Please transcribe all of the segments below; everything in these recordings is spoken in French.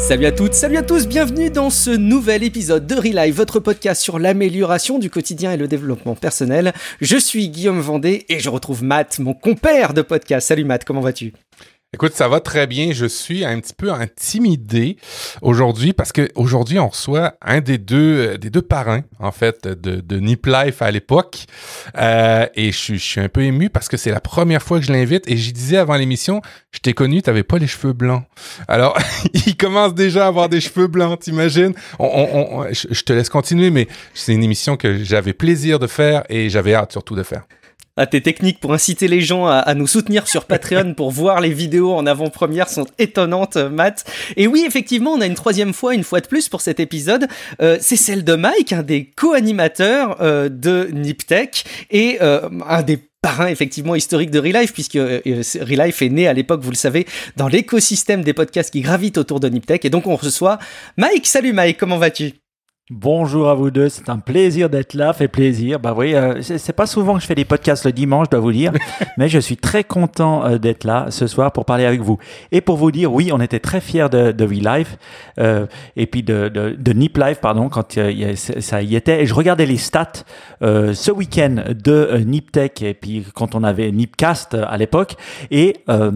Salut à toutes, salut à tous, bienvenue dans ce nouvel épisode de Relive, votre podcast sur l'amélioration du quotidien et le développement personnel. Je suis Guillaume Vendée et je retrouve Matt, mon compère de podcast. Salut Matt, comment vas-tu ? Écoute, ça va très bien. Je suis un petit peu intimidé aujourd'hui parce que aujourd'hui on reçoit un des deux parrains en fait de Nip Life à l'époque et je suis un peu ému parce que c'est la première fois que je l'invite et j'y disais avant l'émission, je t'ai connu, t'avais pas les cheveux blancs. Alors il commence déjà à avoir des cheveux blancs, t'imagines ? Je te laisse continuer, mais c'est une émission que j'avais plaisir de faire et j'avais hâte surtout de faire. Tes techniques pour inciter les gens à nous soutenir sur Patreon pour voir les vidéos en avant-première sont étonnantes, Matt. Et oui, effectivement, on a une troisième fois, une fois de plus pour cet épisode. C'est celle de Mike, un des co-animateurs de Niptech et un des parrain effectivement historique de Relive, puisque Relive est né à l'époque, vous le savez, dans l'écosystème des podcasts qui gravitent autour de Niptech. Et donc on reçoit Mike. Salut Mike, comment vas-tu ? Bonjour à vous deux, c'est un plaisir d'être là, fait plaisir. Bah oui, c'est pas souvent que je fais des podcasts le dimanche, je dois vous dire, mais je suis très content d'être là ce soir pour parler avec vous. Et pour vous dire, oui, on était très fiers de Relive, et puis de Nip Life, pardon, quand ça y était. Et je regardais les stats ce week-end de Niptech, et puis quand on avait Nipcast à l'époque, et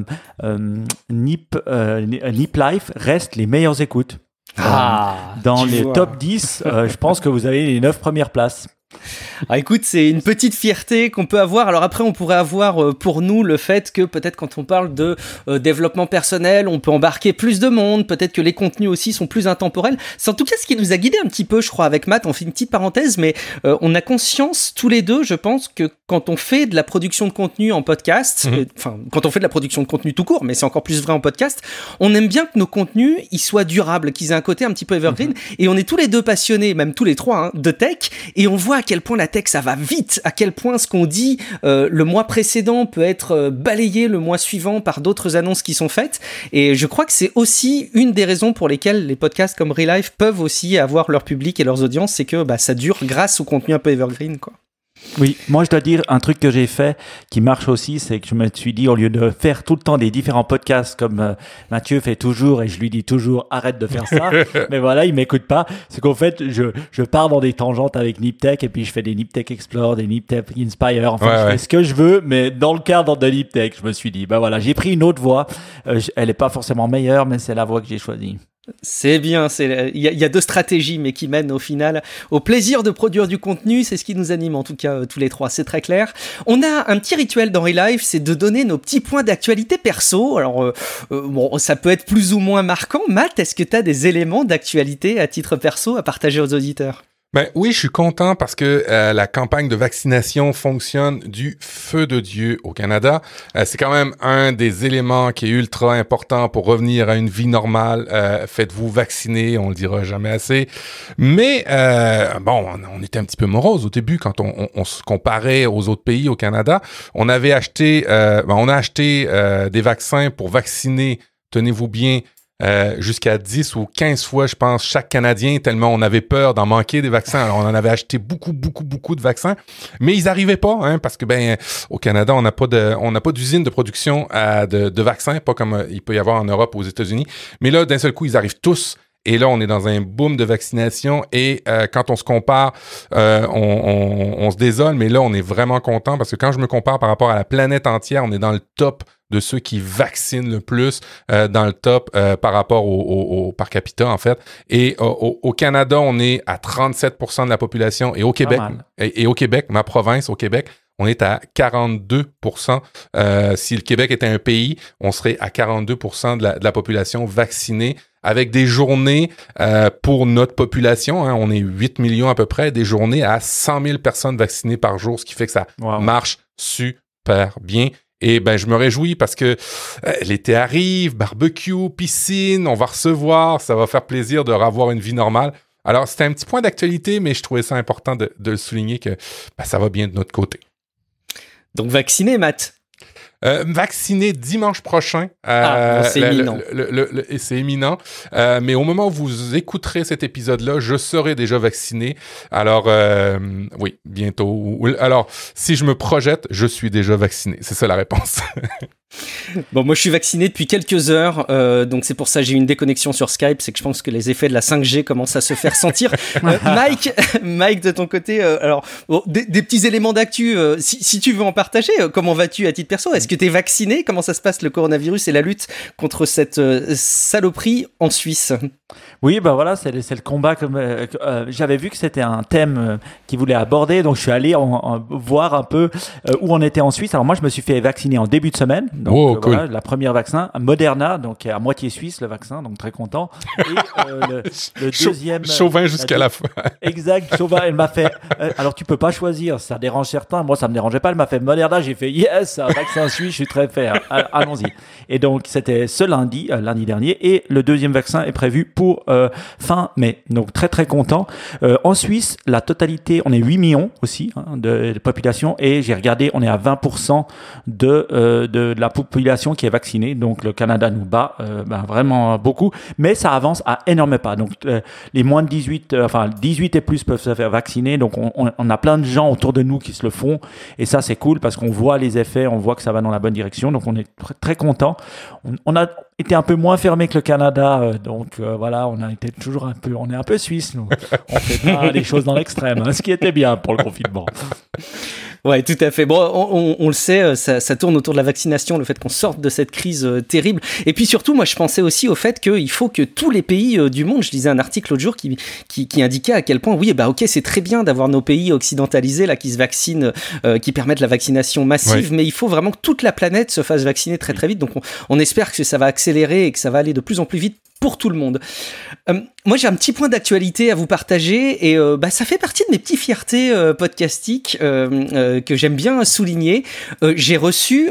Nip Life reste les meilleures écoutes. Dans les top 10, je pense que vous avez les 9 premières places. Ah, écoute, c'est une petite fierté qu'on peut avoir. Alors après, on pourrait avoir pour nous le fait que peut-être quand on parle de développement personnel, on peut embarquer plus de monde, peut-être que les contenus aussi sont plus intemporels. C'est en tout cas ce qui nous a guidé un petit peu, je crois, avec Matt. On fait une petite parenthèse, mais on a conscience tous les deux, je pense, que quand on fait de la production de contenu en podcast, quand on fait de la production de contenu tout court, mais c'est encore plus vrai en podcast, on aime bien que nos contenus ils soient durables, qu'ils aient un côté un petit peu evergreen. Et on est tous les deux passionnés, même tous les trois, de tech, et on voit à quel point la tech ça va vite, à quel point ce qu'on dit le mois précédent peut être balayé le mois suivant par d'autres annonces qui sont faites. Et je crois que c'est aussi une des raisons pour lesquelles les podcasts comme Relive peuvent aussi avoir leur public et leurs audiences, c'est que ça dure grâce au contenu un peu evergreen, quoi. Oui, moi je dois dire un truc que j'ai fait qui marche aussi, c'est que je me suis dit au lieu de faire tout le temps des différents podcasts comme Mathieu fait toujours et je lui dis toujours arrête de faire ça, mais voilà il m'écoute pas, c'est qu'en fait je pars dans des tangentes avec Niptech et puis je fais des Niptech Explore, des Niptech Inspire, enfin je fais ce que je veux mais dans le cadre de Niptech je me suis dit voilà j'ai pris une autre voie, elle est pas forcément meilleure mais c'est la voie que j'ai choisie. C'est bien, il y a deux stratégies mais qui mènent au final au plaisir de produire du contenu, c'est ce qui nous anime en tout cas tous les trois, c'est très clair. On a un petit rituel dans Relive, c'est de donner nos petits points d'actualité perso. Alors ça peut être plus ou moins marquant. Matt, est-ce que tu as des éléments d'actualité à titre perso à partager aux auditeurs ? Ben oui, je suis content parce que la campagne de vaccination fonctionne du feu de Dieu au Canada. C'est quand même un des éléments qui est ultra important pour revenir à une vie normale. Faites-vous vacciner, on le dira jamais assez. Mais on était un petit peu morose au début quand on se comparait aux autres pays au Canada. On a acheté des vaccins pour vacciner, tenez-vous bien, jusqu'à 10 ou 15 fois, je pense, chaque Canadien, tellement on avait peur d'en manquer des vaccins. Alors, on en avait acheté beaucoup de vaccins, mais ils arrivaient pas, parce que, au Canada, on n'a pas d'usine de production de vaccins, pas comme il peut y avoir en Europe ou aux États-Unis. Mais là, d'un seul coup, ils arrivent tous. Et là, on est dans un boom de vaccination et quand on se compare, on se désole, mais là, on est vraiment content parce que quand je me compare par rapport à la planète entière, on est dans le top de ceux qui vaccinent le plus, dans le top par rapport au par capita, en fait. Et au Canada, on est à 37% de la population et au Québec, et au Québec, ma province, au Québec, on est à 42%. Si le Québec était un pays, on serait à 42% de la population vaccinée avec des journées pour notre population. On est 8 millions à peu près, des journées à 100 000 personnes vaccinées par jour, ce qui fait que ça marche super bien. Et je me réjouis parce que l'été arrive, barbecue, piscine, on va recevoir, ça va faire plaisir de revoir une vie normale. Alors, c'était un petit point d'actualité, mais je trouvais ça important de le souligner que ça va bien de notre côté. Donc, vacciné, Matt? Vacciné dimanche prochain. C'est imminent. C'est imminent. Mais au moment où vous écouterez cet épisode-là, je serai déjà vacciné. Alors, oui, bientôt. Alors, si je me projette, je suis déjà vacciné. C'est ça la réponse. Bon, moi je suis vacciné depuis quelques heures, donc c'est pour ça que j'ai eu une déconnexion sur Skype, c'est que je pense que les effets de la 5G commencent à se faire sentir. Mike, de ton côté, alors des petits éléments d'actu, si tu veux en partager, comment vas-tu à titre perso? Est-ce que tu es vacciné? Comment ça se passe le coronavirus et la lutte contre cette saloperie en Suisse? Oui, bah voilà, c'est le combat. J'avais vu que c'était un thème qu'il voulait aborder, donc je suis allé voir un peu où on était en Suisse. Alors moi, je me suis fait vacciner en début de semaine. Donc, cool. Voilà, la première vaccin, Moderna, donc à moitié suisse le vaccin, donc très content. Et le deuxième... Chauvin jusqu'à la fin. Exact, Chauvin, elle m'a fait... alors tu peux pas choisir, ça dérange certains, moi ça me dérangeait pas, elle m'a fait Moderna, j'ai fait yes, un vaccin suisse, je suis très fier, allons-y. Et donc c'était ce lundi dernier, et le deuxième vaccin est prévu pour fin mai, donc très très content. En Suisse, la totalité, on est 8 millions aussi de population, et j'ai regardé, on est à 20% de la population qui est vaccinée, donc le Canada nous bat vraiment beaucoup, mais ça avance à énorme pas. Donc les moins de 18, 18 et plus peuvent se faire vacciner, donc on a plein de gens autour de nous qui se le font, et ça c'est cool parce qu'on voit les effets, on voit que ça va dans la bonne direction, donc on est très, très content. On a été un peu moins fermé que le Canada, donc voilà, on est un peu suisse, nous. On fait pas les choses dans l'extrême, ce qui était bien pour le confinement. Ouais, tout à fait. Bon, on le sait, ça tourne autour de la vaccination, le fait qu'on sorte de cette crise terrible. Et puis surtout, moi, je pensais aussi au fait qu'il faut que tous les pays du monde, je lisais un article l'autre jour qui indiquait à quel point, oui, ok, c'est très bien d'avoir nos pays occidentalisés là qui se vaccinent, qui permettent la vaccination massive, mais il faut vraiment que toute la planète se fasse vacciner très très vite. Donc on espère que ça va accélérer et que ça va aller de plus en plus vite pour tout le monde. Moi, j'ai un petit point d'actualité à vous partager et ça fait partie de mes petites fiertés podcastiques que j'aime bien souligner. J'ai reçu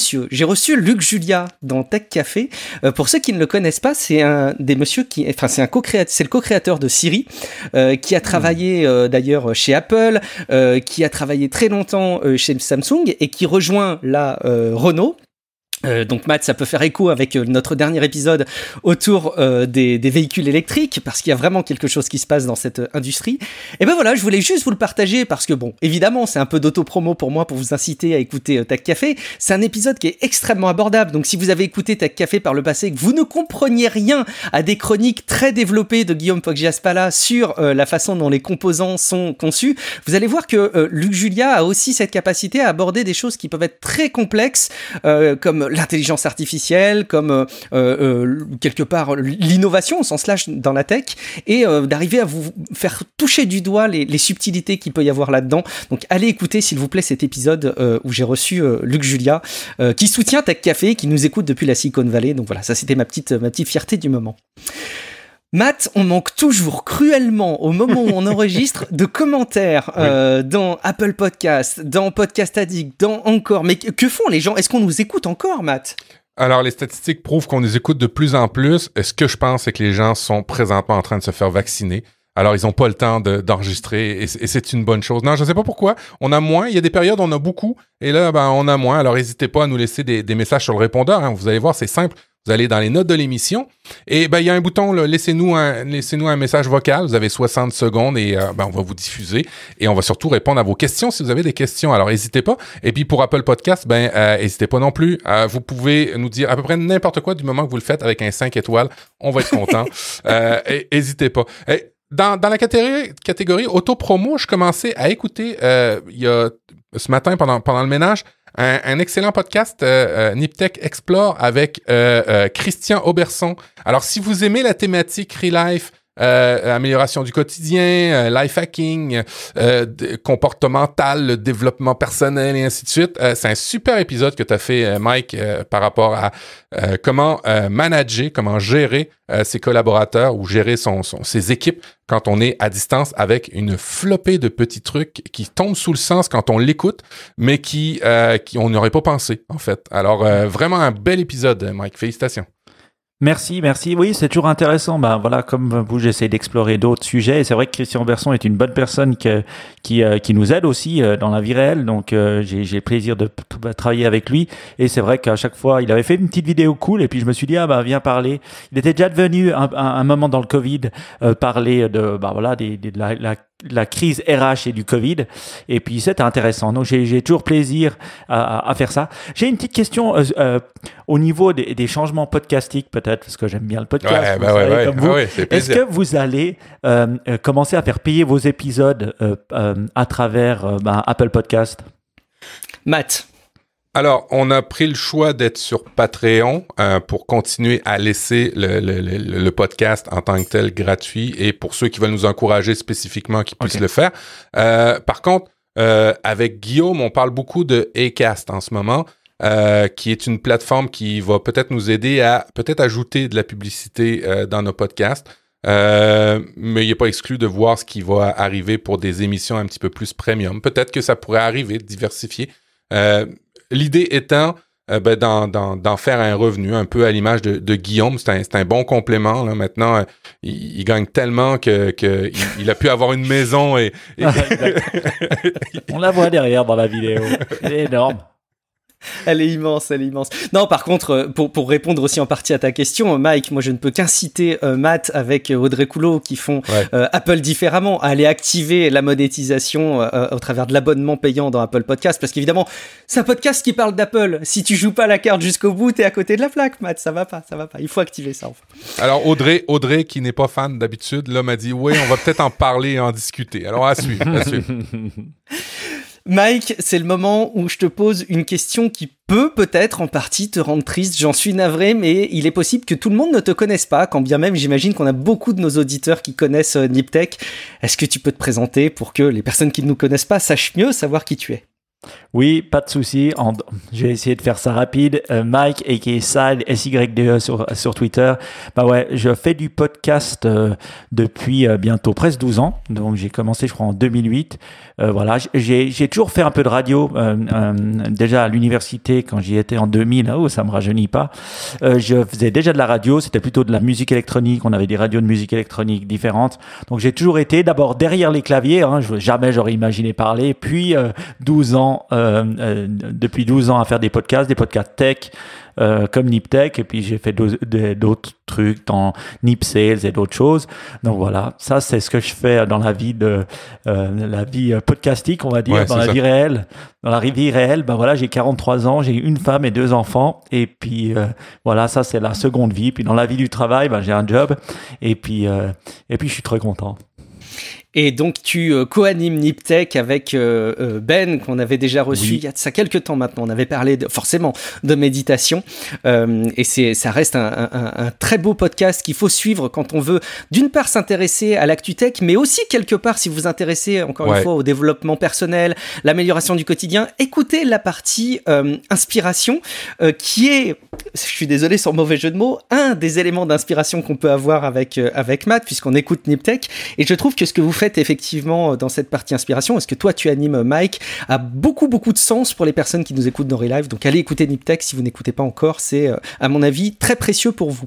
Luc Julia dans Tech Café. Pour ceux qui ne le connaissent pas, c'est un des messieurs c'est le co-créateur de Siri, qui a travaillé d'ailleurs chez Apple, qui a travaillé très longtemps chez Samsung et qui rejoint là Renault. Donc Matt, ça peut faire écho avec notre dernier épisode autour des véhicules électriques, parce qu'il y a vraiment quelque chose qui se passe dans cette industrie. Et ben voilà, je voulais juste vous le partager parce que bon, évidemment, c'est un peu d'auto-promo pour moi pour vous inciter à écouter Tech Café. C'est un épisode qui est extrêmement abordable, donc si vous avez écouté Tech Café par le passé et que vous ne compreniez rien à des chroniques très développées de Guillaume Poggiaspala sur la façon dont les composants sont conçus, vous allez voir que Luc Julia a aussi cette capacité à aborder des choses qui peuvent être très complexes, comme l'intelligence artificielle, comme quelque part l'innovation au sens large dans la tech, et d'arriver à vous faire toucher du doigt les subtilités qu'il peut y avoir là-dedans. Donc allez écouter s'il vous plaît cet épisode où j'ai reçu Luc Julia, qui soutient Tech Café, qui nous écoute depuis la Silicon Valley. Donc voilà, ça c'était ma petite fierté du moment. Matt, on manque toujours cruellement, au moment où on enregistre, de commentaires dans Apple Podcast, dans Podcast Addict, dans Encore. Mais que font les gens? Est-ce qu'on nous écoute encore, Matt? Alors, les statistiques prouvent qu'on nous écoute de plus en plus. Ce que je pense, c'est que les gens sont présentement en train de se faire vacciner. Alors, ils n'ont pas le temps d'enregistrer et c'est une bonne chose. Non, je ne sais pas pourquoi. On a moins. Il y a des périodes où on a beaucoup et là, on a moins. Alors, n'hésitez pas à nous laisser des messages sur le répondeur. Vous allez voir, c'est simple. Vous allez dans les notes de l'émission et il y a un bouton, là, laissez-nous un message vocal. Vous avez 60 secondes et on va vous diffuser et on va surtout répondre à vos questions si vous avez des questions. Alors n'hésitez pas. Et puis pour Apple Podcast, n'hésitez pas non plus. Vous pouvez nous dire à peu près n'importe quoi du moment que vous le faites avec un 5 étoiles. On va être content. N'hésitez pas. Dans la catégorie auto-promo, je commençais à écouter il y a ce matin pendant le ménage un excellent podcast Niptech Explore avec Christian Auberson. Alors, si vous aimez la thématique Re-Life, amélioration du quotidien, life hacking, comportemental, le développement personnel et ainsi de suite, c'est un super épisode que tu as fait, Mike, par rapport à comment manager, comment gérer ses collaborateurs ou gérer ses équipes quand on est à distance avec une flopée de petits trucs qui tombent sous le sens quand on l'écoute, mais qui on n'aurait pas pensé, en fait. Alors, vraiment un bel épisode, Mike. Félicitations. Merci. Oui, c'est toujours intéressant. Ben voilà, comme vous, j'essaie d'explorer d'autres sujets. Et c'est vrai que Christian Berson est une bonne personne qui nous aide aussi dans la vie réelle. Donc, j'ai le plaisir de travailler avec lui. Et c'est vrai qu'à chaque fois, il avait fait une petite vidéo cool. Et puis, je me suis dit, viens parler. Il était déjà devenu un moment dans le Covid parler de la crise RH et du Covid. Et puis, c'était intéressant. Donc, j'ai toujours plaisir à faire ça. J'ai une petite question au niveau des changements podcastiques, peut-être, parce que j'aime bien le podcast. Comme vous. Est-ce que vous allez commencer à faire payer vos épisodes à travers Apple Podcast? Matt. Alors, on a pris le choix d'être sur Patreon pour continuer à laisser le podcast en tant que tel gratuit et pour ceux qui veulent nous encourager spécifiquement qui puissent le faire. Par contre, avec Guillaume, on parle beaucoup de Acast en ce moment, qui est une plateforme qui va peut-être nous aider à peut-être ajouter de la publicité dans nos podcasts. Mais il n'est pas exclu de voir ce qui va arriver pour des émissions un petit peu plus premium. Peut-être que ça pourrait arriver, de diversifier. L'idée étant d'en faire un revenu, un peu à l'image de Guillaume. C'est un bon complément. Là. Maintenant, il gagne tellement qu'il a pu avoir une maison. On la voit derrière dans la vidéo. C'est énorme. Elle est immense. Non, par contre, pour répondre aussi en partie à ta question, Mike, moi je ne peux qu'inciter Matt avec Audrey Coulot qui font Apple différemment à aller activer la monétisation au travers de l'abonnement payant dans Apple Podcast, parce qu'évidemment, c'est un podcast qui parle d'Apple. Si tu joues pas la carte jusqu'au bout, t'es à côté de la plaque, Matt. Ça va pas. Il faut activer ça. Enfin. Alors Audrey, qui n'est pas fan d'habitude, là m'a dit oui, on va peut-être en parler et en discuter. Alors à suivre. Mike, c'est le moment où je te pose une question qui peut-être en partie te rendre triste. J'en suis navré, mais il est possible que tout le monde ne te connaisse pas, quand bien même j'imagine qu'on a beaucoup de nos auditeurs qui connaissent Niptech. Est-ce que tu peux te présenter pour que les personnes qui ne nous connaissent pas sachent mieux savoir qui tu es? Oui, pas de souci. Je vais essayer de faire ça rapide. Mike, a.k.a. Side, S-Y-D-E sur Twitter. Je fais du podcast depuis bientôt presque 12 ans. Donc, j'ai commencé, je crois, en 2008. J'ai toujours fait un peu de radio. Déjà à l'université, quand j'y étais en 2000, ça me rajeunit pas. Je faisais déjà de la radio. C'était plutôt de la musique électronique. On avait des radios de musique électronique différentes. Donc, j'ai toujours été d'abord derrière les claviers. Jamais j'aurais imaginé parler. Puis, 12 ans, depuis 12 ans à faire des podcasts tech comme Niptech, et puis j'ai fait d'autres trucs dans Nip Sales et d'autres choses. Donc voilà, ça c'est ce que je fais dans la vie podcastique, on va dire, dans la vie réelle. Dans la vie réelle, j'ai 43 ans, j'ai une femme et 2 enfants, et puis ça c'est la seconde vie. Puis dans la vie du travail, j'ai un job, et puis je suis très content. Et donc, tu co-animes Niptech avec Ben, qu'on avait déjà reçu il y a de ça quelques temps maintenant. On avait parlé forcément de méditation. Et ça reste un très beau podcast qu'il faut suivre quand on veut, d'une part, s'intéresser à l'actu tech, mais aussi, quelque part, si vous vous intéressez, encore une fois, au développement personnel, l'amélioration du quotidien, écoutez la partie inspiration, qui est, je suis désolé sur mauvais jeu de mots, un des éléments d'inspiration qu'on peut avoir avec Matt, puisqu'on écoute Niptech. Et je trouve que ce que vous faites effectivement dans cette partie inspiration, est-ce que toi tu animes Mike, a beaucoup de sens pour les personnes qui nous écoutent dans Relive. Donc allez écouter Niptech si vous n'écoutez pas encore, c'est à mon avis très précieux pour vous.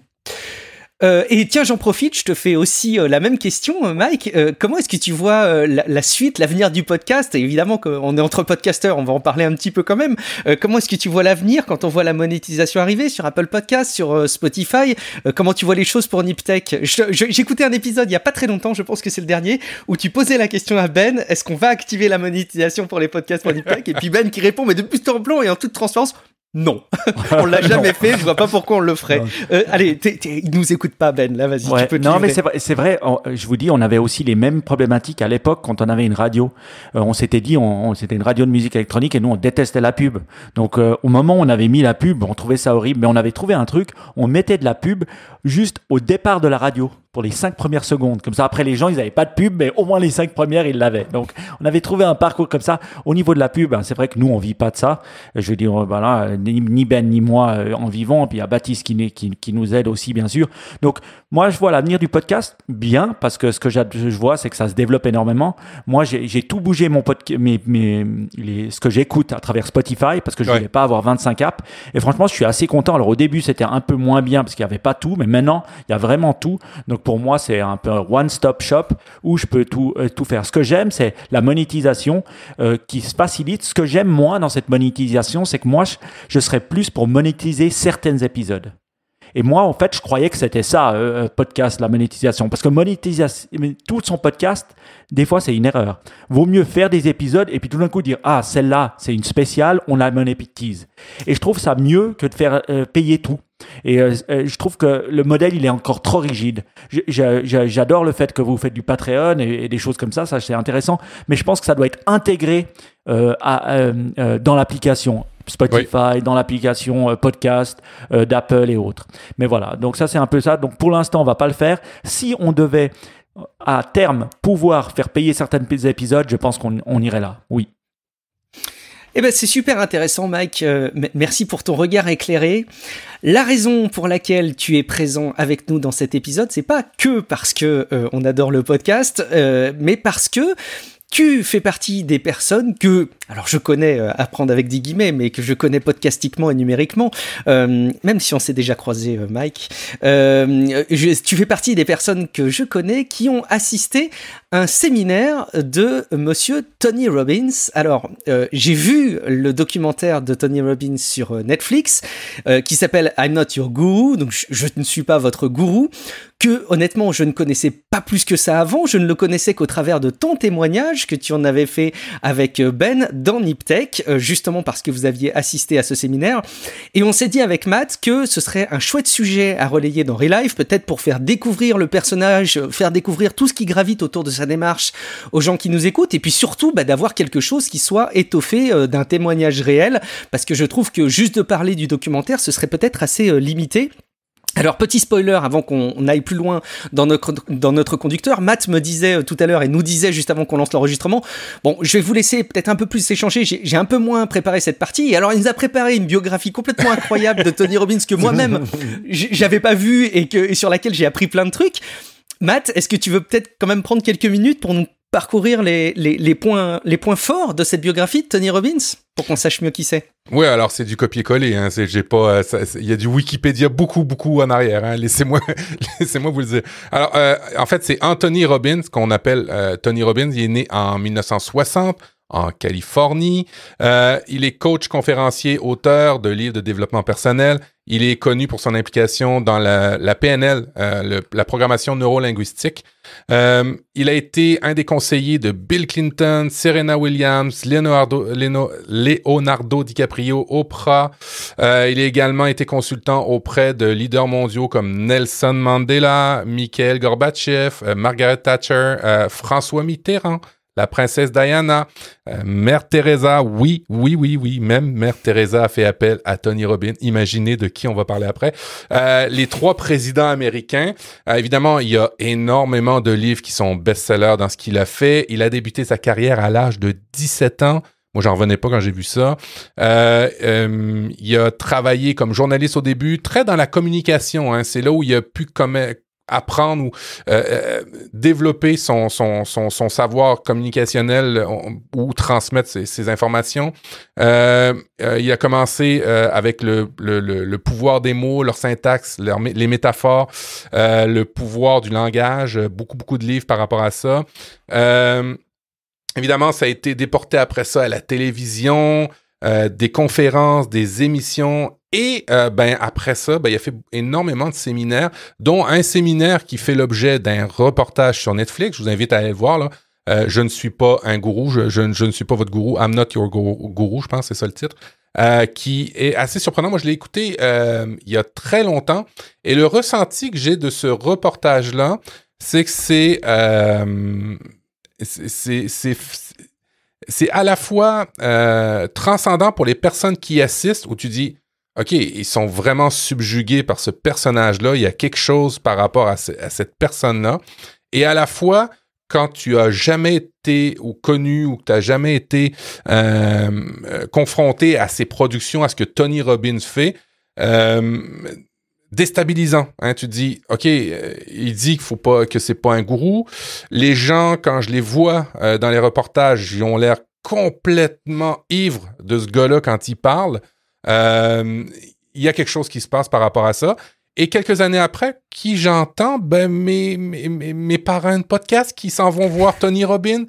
Et tiens, j'en profite, je te fais aussi la même question, Mike. Comment est-ce que tu vois la suite, l'avenir du podcast? Et évidemment qu'on est entre podcasteurs, on va en parler un petit peu quand même. Comment est-ce que tu vois l'avenir quand on voit la monétisation arriver sur Apple Podcast, sur Spotify? Comment tu vois les choses pour Niptech? J'écoutais un épisode il y a pas très longtemps, je pense que c'est le dernier, où tu posais la question à Ben, est-ce qu'on va activer la monétisation pour les podcasts pour Niptech? Et puis Ben qui répond, mais de but en blanc et en toute transparence, non, on l'a jamais fait, je vois pas pourquoi on le ferait. Allez, il nous écoute pas, Ben, là, vas-y, tu peux te livrer. Mais c'est vrai, je vous dis, on avait aussi les mêmes problématiques à l'époque quand on avait une radio. On s'était dit, c'était une radio de musique électronique et nous, on détestait la pub. Donc, au moment où on avait mis la pub, on trouvait ça horrible, mais on avait trouvé un truc, on mettait de la pub juste au départ de la radio pour les 5 premières secondes. Comme ça, après, les gens, ils n'avaient pas de pub, mais au moins les 5 premières, ils l'avaient. Donc, on avait trouvé un parcours comme ça. Au niveau de la pub, c'est vrai que nous, on vit pas de ça. Je veux dire, voilà, ni Ben ni moi en vivons. Puis il y a Baptiste qui nous aide aussi, bien sûr. Donc, moi, je vois l'avenir du podcast bien, parce que ce que je vois, c'est que ça se développe énormément. Moi, j'ai tout bougé ce que j'écoute à travers Spotify, parce que je voulais pas avoir 25 apps. Et franchement, je suis assez content. Alors, au début, c'était un peu moins bien, parce qu'il n'y avait pas tout, mais maintenant, il y a vraiment tout. Donc, pour moi, c'est un peu un one-stop shop où je peux tout faire. Ce que j'aime, c'est la monétisation qui se facilite. Ce que j'aime, moi, dans cette monétisation, c'est que moi, je serais plus pour monétiser certains épisodes. Et moi, en fait, je croyais que c'était ça, podcast, la monétisation. Parce que tout son podcast, des fois, c'est une erreur. Vaut mieux faire des épisodes et puis tout d'un coup dire « Ah, celle-là, c'est une spéciale, on la monétise. » Et je trouve ça mieux que de faire payer tout. Et je trouve que le modèle, il est encore trop rigide. J'adore le fait que vous faites du Patreon et des choses comme ça c'est intéressant. Mais je pense que ça doit être intégré dans l'application Spotify, dans l'application podcast d'Apple et autres. Mais voilà, donc ça c'est un peu ça. Donc pour l'instant, on va pas le faire. Si on devait à terme pouvoir faire payer certains épisodes, je pense qu'on irait là. Oui. Eh ben, c'est super intéressant, Mike. Merci pour ton regard éclairé. La raison pour laquelle tu es présent avec nous dans cet épisode, c'est pas que parce que on adore le podcast, mais parce que tu fais partie des personnes que, alors je connais, à prendre avec des guillemets, mais que je connais podcastiquement et numériquement, même si on s'est déjà croisé, Mike, tu fais partie des personnes que je connais qui ont assisté à un séminaire de monsieur Tony Robbins. Alors, j'ai vu le documentaire de Tony Robbins sur Netflix, qui s'appelle I'm Not Your Guru, donc je ne suis pas votre gourou, que honnêtement je ne connaissais pas plus que ça avant, je ne le connaissais qu'au travers de ton témoignage que tu en avais fait avec Ben dans Niptech, justement parce que vous aviez assisté à ce séminaire, et on s'est dit avec Matt que ce serait un chouette sujet à relayer dans Real Life, peut-être pour faire découvrir le personnage, faire découvrir tout ce qui gravite autour de sa démarche aux gens qui nous écoutent, et puis surtout d'avoir quelque chose qui soit étoffé d'un témoignage réel, parce que je trouve que juste de parler du documentaire, ce serait peut-être assez limité. Alors, petit spoiler, avant qu'on aille plus loin dans notre conducteur, Matt me disait tout à l'heure et nous disait juste avant qu'on lance l'enregistrement, bon, je vais vous laisser peut-être un peu plus échanger, j'ai un peu moins préparé cette partie, et alors il nous a préparé une biographie complètement incroyable de Tony Robbins que moi-même, j'avais pas vue et sur laquelle j'ai appris plein de trucs. Matt, est-ce que tu veux peut-être quand même prendre quelques minutes pour nous parcourir les points forts de cette biographie de Tony Robbins pour qu'on sache mieux qui c'est? Oui, alors c'est du copier-coller. Hein. J'ai pas. Il y a du Wikipédia beaucoup en arrière. Hein. Laissez-moi vous le dire. Alors, en fait, c'est Anthony Robbins qu'on appelle Tony Robbins. Il est né en 1960 en Californie. Il est coach, conférencier, auteur de livres de développement personnel. Il est connu pour son implication dans la PNL, la programmation neurolinguistique. Il a été un des conseillers de Bill Clinton, Serena Williams, Leonardo DiCaprio, Oprah. Il a également été consultant auprès de leaders mondiaux comme Nelson Mandela, Mikhail Gorbatchev, Margaret Thatcher, François Mitterrand, la princesse Diana, Mère Teresa, oui, même Mère Teresa a fait appel à Tony Robbins. Imaginez de qui on va parler après. Les 3 présidents américains. Évidemment, il y a énormément de livres qui sont best-sellers dans ce qu'il a fait. Il a débuté sa carrière à l'âge de 17 ans. Moi, j'en revenais pas quand j'ai vu ça. Il a travaillé comme journaliste au début, très dans la communication. Hein. C'est là où il a pu apprendre ou développer son savoir communicationnel ou transmettre ses informations. Il a commencé avec le pouvoir des mots, leur syntaxe, les métaphores, le pouvoir du langage, beaucoup de livres par rapport à ça. Évidemment, ça a été déporté après ça à la télévision, des conférences, des émissions. Et après ça, il a fait énormément de séminaires, dont un séminaire qui fait l'objet d'un reportage sur Netflix. Je vous invite à aller le voir, là. Je ne suis pas un gourou, je ne suis pas votre gourou. I'm not your guru, je pense, c'est ça le titre. Qui est assez surprenant. Moi, je l'ai écouté il y a très longtemps. Et le ressenti que j'ai de ce reportage-là, c'est que c'est à la fois transcendant pour les personnes qui assistent, où tu dis OK, ils sont vraiment subjugués par ce personnage-là. Il y a quelque chose par rapport à cette personne-là. Et à la fois, quand tu as jamais été ou connu ou que tu n'as jamais été confronté à ces productions, à ce que Tony Robbins fait, déstabilisant. Hein? Tu te dis, OK, il dit qu'il faut pas, que c'est pas un gourou. Les gens, quand je les vois dans les reportages, ils ont l'air complètement ivres de ce gars-là quand il parle. Il y a quelque chose qui se passe par rapport à ça. Et quelques années après, qui j'entends? Ben, mes parrains de podcast qui s'en vont voir Tony Robbins,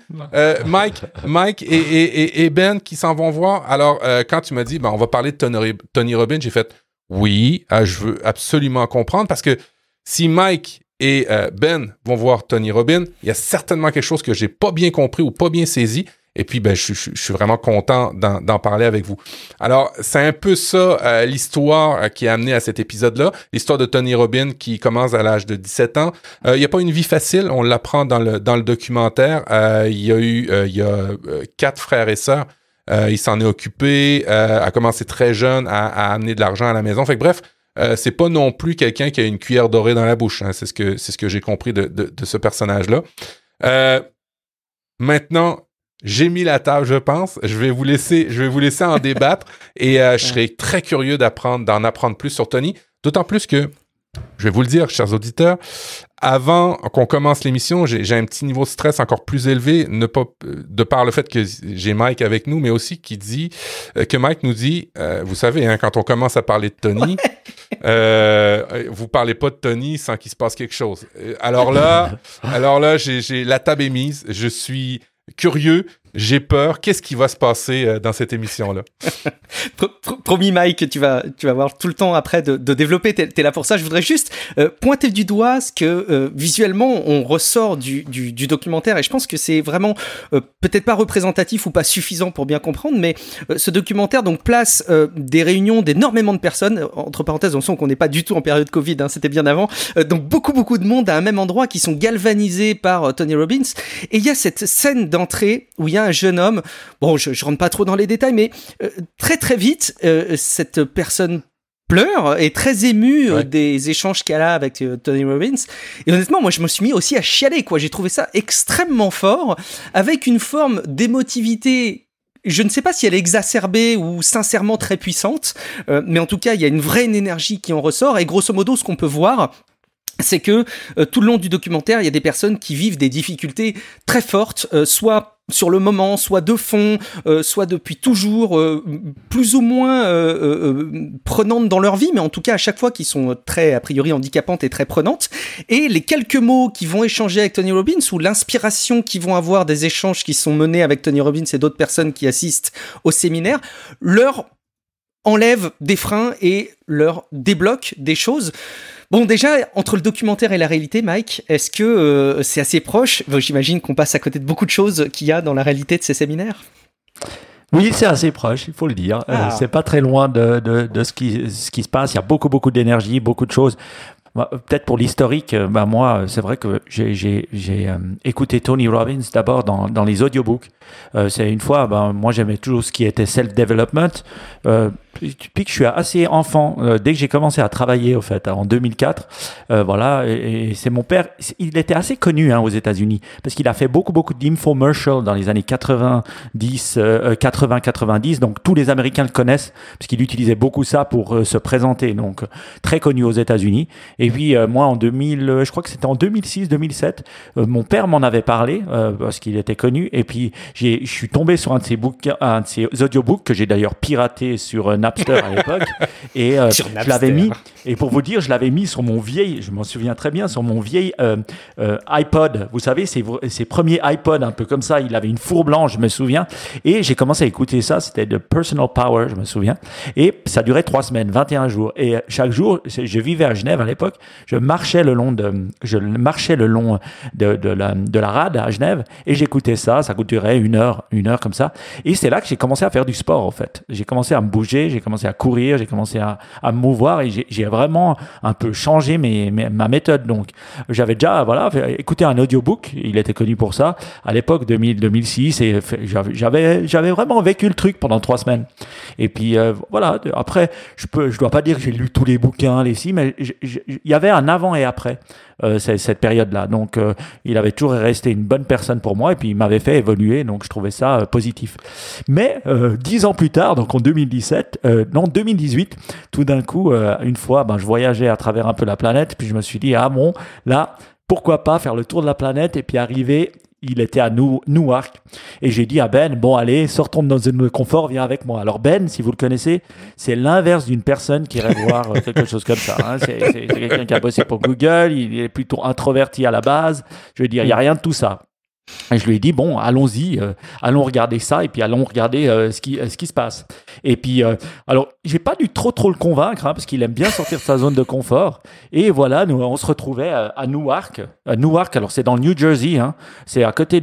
Mike et Ben qui s'en vont voir. Alors, quand tu m'as dit, ben, on va parler de Tony Robbins, j'ai fait, oui, je veux absolument comprendre parce que si Mike et Ben vont voir Tony Robbins, il y a certainement quelque chose que j'ai pas bien compris ou pas bien saisi. Et puis, ben, je suis vraiment content d'en parler avec vous. Alors, c'est un peu ça l'histoire qui a amené à cet épisode-là. L'histoire de Tony Robbins qui commence à l'âge de 17 ans. Il n'y a pas une vie facile, on l'apprend dans le documentaire. Il y a 4 frères et sœurs. Il s'en est occupé, a commencé très jeune à amener de l'argent à la maison. Fait que bref, c'est pas non plus quelqu'un qui a une cuillère dorée dans la bouche. Hein. C'est ce que j'ai compris de ce personnage-là. Maintenant, j'ai mis la table, je pense. Je vais vous laisser en débattre et je serai très curieux d'en apprendre plus sur Tony. D'autant plus que, je vais vous le dire, chers auditeurs, avant qu'on commence l'émission, j'ai un petit niveau de stress encore plus élevé, de par le fait que j'ai Mike avec nous, mais aussi que Mike nous dit, vous savez, hein, quand on commence à parler de Tony, vous parlez pas de Tony sans qu'il se passe quelque chose. Alors là, j'ai la table est mise, je suis curieux, j'ai peur. Qu'est-ce qui va se passer dans cette émission-là? Promis, Mike, tu vas avoir tout le temps après de développer. T'es là pour ça. Je voudrais juste pointer du doigt ce que visuellement on ressort du documentaire, et je pense que c'est vraiment peut-être pas représentatif ou pas suffisant pour bien comprendre, mais ce documentaire donc place des réunions d'énormément de personnes. Entre parenthèses, on sent qu'on n'est pas du tout en période Covid, hein, c'était bien avant. Donc beaucoup de monde à un même endroit qui sont galvanisés par Tony Robbins. Et il y a cette scène d'entrée où il y a un jeune homme, bon, je rentre pas trop dans les détails, mais très vite, cette personne pleure, est très émue des échanges qu'elle a avec Tony Robbins. Et honnêtement, moi, je me suis mis aussi à chialer, quoi. J'ai trouvé ça extrêmement fort, avec une forme d'émotivité. Je ne sais pas si elle est exacerbée ou sincèrement très puissante, mais en tout cas, il y a une vraie énergie qui en ressort. Et grosso modo, ce qu'on peut voir, c'est que tout le long du documentaire, il y a des personnes qui vivent des difficultés très fortes, soit sur le moment, soit de fond, soit depuis toujours, plus ou moins prenantes dans leur vie, mais en tout cas à chaque fois qui sont très, a priori, handicapantes et très prenantes. Et les quelques mots qu'ils vont échanger avec Tony Robbins, ou l'inspiration qu'ils vont avoir des échanges qui sont menés avec Tony Robbins et d'autres personnes qui assistent au séminaire, leur enlève des freins et leur débloque des choses. Bon, déjà, entre le documentaire et la réalité, Mike, est-ce que c'est assez proche? J'imagine qu'on passe à côté de beaucoup de choses qu'il y a dans la réalité de ces séminaires. Oui, c'est assez proche, il faut le dire. C'est pas très loin de ce qui se passe. Il y a beaucoup d'énergie, beaucoup de choses. Peut-être pour l'historique, moi, c'est vrai que j'ai écouté Tony Robbins d'abord dans les audiobooks. C'est une fois, moi j'aimais toujours ce qui était self-development. Depuis que je suis assez enfant, dès que j'ai commencé à travailler, au fait, en 2004, voilà, et c'est mon père. Il était assez connu aux États-Unis parce qu'il a fait beaucoup d'infomercials dans les années 80-90. Donc tous les Américains le connaissent parce qu'il utilisait beaucoup ça pour se présenter. Donc très connu aux États-Unis. Et puis moi, en 2000, je crois que c'était en 2006-2007, mon père m'en avait parlé parce qu'il était connu. Et puis je suis tombé sur un de ses audiobooks que j'ai d'ailleurs piraté sur Napster à l'époque, et je l'avais mis, et pour vous dire, je l'avais mis sur mon vieil, je m'en souviens très bien, sur mon vieil iPod, vous savez, ses premiers iPods un peu comme ça, il avait une four blanche, je me souviens, et j'ai commencé à écouter ça, c'était de Personal Power, je me souviens, et ça durait 3 semaines, 21 jours, et chaque jour, je vivais à Genève à l'époque, je marchais le long de la rade à Genève, et j'écoutais ça durait une heure comme ça, et c'est là que j'ai commencé à faire du sport, en fait, j'ai commencé à me bouger, marcher, j'ai commencé à courir, j'ai commencé à me mouvoir et j'ai vraiment un peu changé ma méthode. Donc, j'avais déjà écouté un audiobook, il était connu pour ça, à l'époque 2006 et j'avais vraiment vécu le truc pendant 3 semaines. Et puis, après, je dois pas dire que j'ai lu tous les bouquins, mais il y avait un avant et après. Cette période-là. Donc, il avait toujours resté une bonne personne pour moi et puis il m'avait fait évoluer, donc je trouvais ça positif. Mais 10 ans plus tard, donc en 2018, tout d'un coup, une fois, je voyageais à travers un peu la planète, puis je me suis dit, là, pourquoi pas faire le tour de la planète et puis arriver... Il était à Newark et j'ai dit à Ben, bon allez, sortons de notre zone de confort, viens avec moi. Alors Ben, si vous le connaissez, c'est l'inverse d'une personne qui irait voir quelque chose comme ça. Hein. C'est quelqu'un qui a bossé pour Google, il est plutôt introverti à la base. Je veux dire, il n'y a rien de tout ça. Et je lui ai dit, bon, allons-y, allons regarder ça et puis allons regarder ce qui se passe. Et puis, alors, j'ai pas dû trop le convaincre, parce qu'il aime bien sortir de sa zone de confort. Et voilà, on se retrouvait à Newark. Newark, alors c'est dans le New Jersey, c'est à côté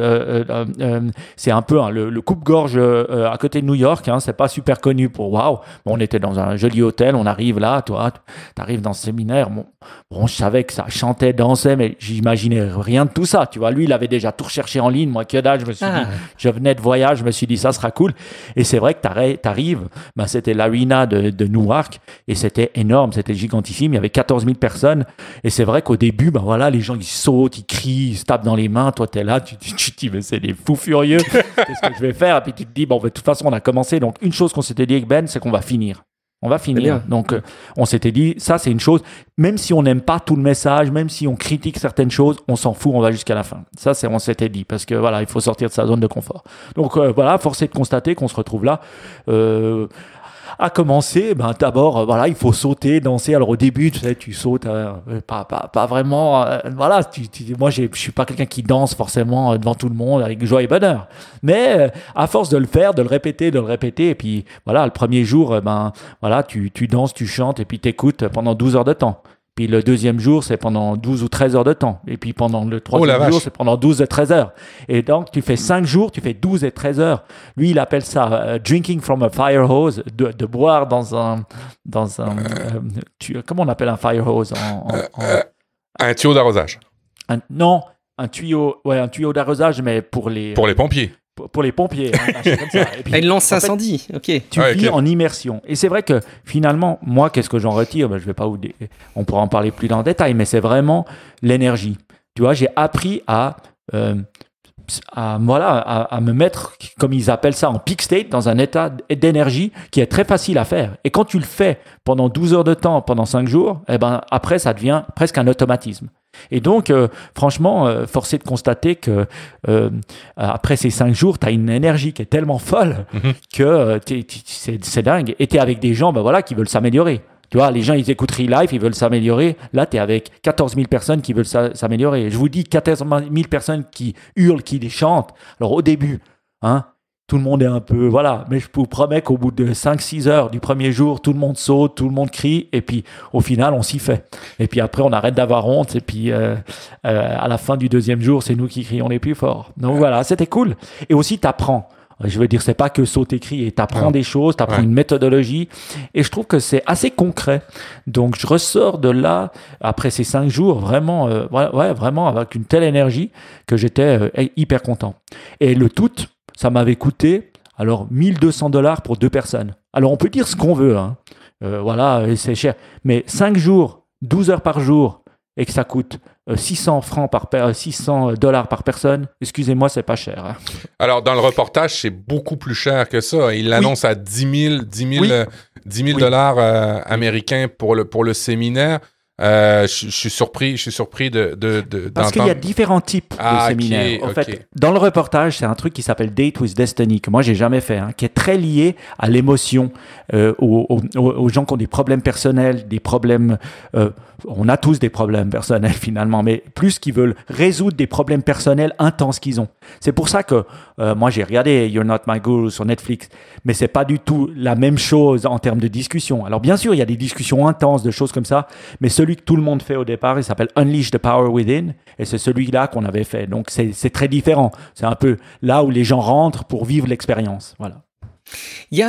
c'est un peu le coupe-gorge à côté de New York. C'est pas super connu pour waouh. Bon, on était dans un joli hôtel, on arrive là, toi, t'arrives dans ce séminaire. Bon, je savais que ça chantait, dansait, mais j'imaginais rien de tout ça. Tu vois, lui, il avait déjà tout recherché en ligne. Moi, que dalle, je me suis dit, je venais de voyage, je me suis dit, ça sera cool. Et c'est vrai que t'arrives, c'était l'arena de Newark et c'était énorme, c'était gigantissime. Il y avait 14 000 personnes. Et c'est vrai qu'au début, les gens, ils sautent, ils crient, ils se tapent dans les mains. Toi, t'es là, tu te dis, mais c'est des fous furieux. Qu'est-ce que je vais faire? Et puis tu te dis, bon, de toute façon, on a commencé. Donc, une chose qu'on s'était dit avec Ben, c'est qu'on va finir. On va finir. Donc, on s'était dit, ça, c'est une chose. Même si on n'aime pas tout le message, même si on critique certaines choses, on s'en fout, on va jusqu'à la fin. Ça, on s'était dit. Parce que, il faut sortir de sa zone de confort. Donc, force est de constater qu'on se retrouve là. À commencer, d'abord, il faut sauter, danser. Alors au début, tu sais, tu sautes, pas vraiment. Moi, je suis pas quelqu'un qui danse forcément devant tout le monde avec joie et bonheur. Mais à force de le faire, de le répéter, et puis le premier jour, tu danses, tu chantes et puis t'écoutes pendant 12 heures de temps. Puis le deuxième jour, c'est pendant 12 ou 13 heures de temps. Et puis pendant le troisième jour, c'est pendant 12 et 13 heures. Et donc, tu fais 5 jours, tu fais 12 et 13 heures. Lui, il appelle ça drinking from a fire hose, de boire dans un comment on appelle un fire hose un tuyau d'arrosage. Non, un tuyau d'arrosage, mais pour les pompiers. Pour les pompiers, comme ça. Et puis, une lance incendie, ok. Tu vis en immersion. Et c'est vrai que finalement, moi, qu'est-ce que j'en retire? Je vais pas on pourra en parler plus dans le détail, mais c'est vraiment l'énergie. Tu vois, j'ai appris à me mettre, comme ils appellent ça, en peak state, dans un état d'énergie qui est très facile à faire. Et quand tu le fais pendant 12 heures de temps, pendant 5 jours, après, ça devient presque un automatisme. Et donc, franchement, force est de constater que après ces 5 jours, tu as une énergie qui est tellement folle que c'est dingue. Et tu es avec des gens qui veulent s'améliorer. Tu vois, les gens, ils écoutent Re-Life, ils veulent s'améliorer. Là, tu es avec 14 000 personnes qui veulent s'améliorer. Je vous dis 14 000 personnes qui hurlent, qui les chantent. Alors, au début, tout le monde est un peu... Mais je vous promets qu'au bout de 5-6 heures du premier jour, tout le monde saute, tout le monde crie. Et puis, au final, on s'y fait. Et puis après, on arrête d'avoir honte. Et puis, à la fin du deuxième jour, c'est nous qui crions les plus forts. Donc voilà, c'était cool. Et aussi, tu apprends. Je veux dire, c'est pas que sauter, crier. T'apprends des choses, t'apprends une méthodologie. Et je trouve que c'est assez concret. Donc, je ressors de là, après ces 5 jours, vraiment, vraiment avec une telle énergie que j'étais hyper content. Et le tout, ça m'avait coûté, alors, $1 200 pour 2 personnes. Alors, on peut dire ce qu'on veut, c'est cher. Mais 5 jours, 12 heures par jour, et que ça coûte $600 par personne, excusez-moi, c'est pas cher. Alors, dans le reportage, c'est beaucoup plus cher que ça. Il l'annonce à 10 000 dollars américains pour le séminaire. Je suis surpris de parce qu'il y a différents types de séminaires. En fait, dans le reportage, c'est un truc qui s'appelle Date with Destiny, que moi j'ai jamais fait, qui est très lié à l'émotion, aux gens qui ont des problèmes personnels, des problèmes. On a tous des problèmes personnels finalement, mais plus qu'ils veulent résoudre des problèmes personnels intenses qu'ils ont. C'est pour ça que moi j'ai regardé You're Not My Guru sur Netflix, mais c'est pas du tout la même chose en termes de discussion. Alors bien sûr, il y a des discussions intenses, de choses comme ça, mais celui que tout le monde fait au départ, il s'appelle Unleash the Power Within, et c'est celui-là qu'on avait fait. Donc c'est très différent. C'est un peu là où les gens rentrent pour vivre l'expérience. Voilà. Il y a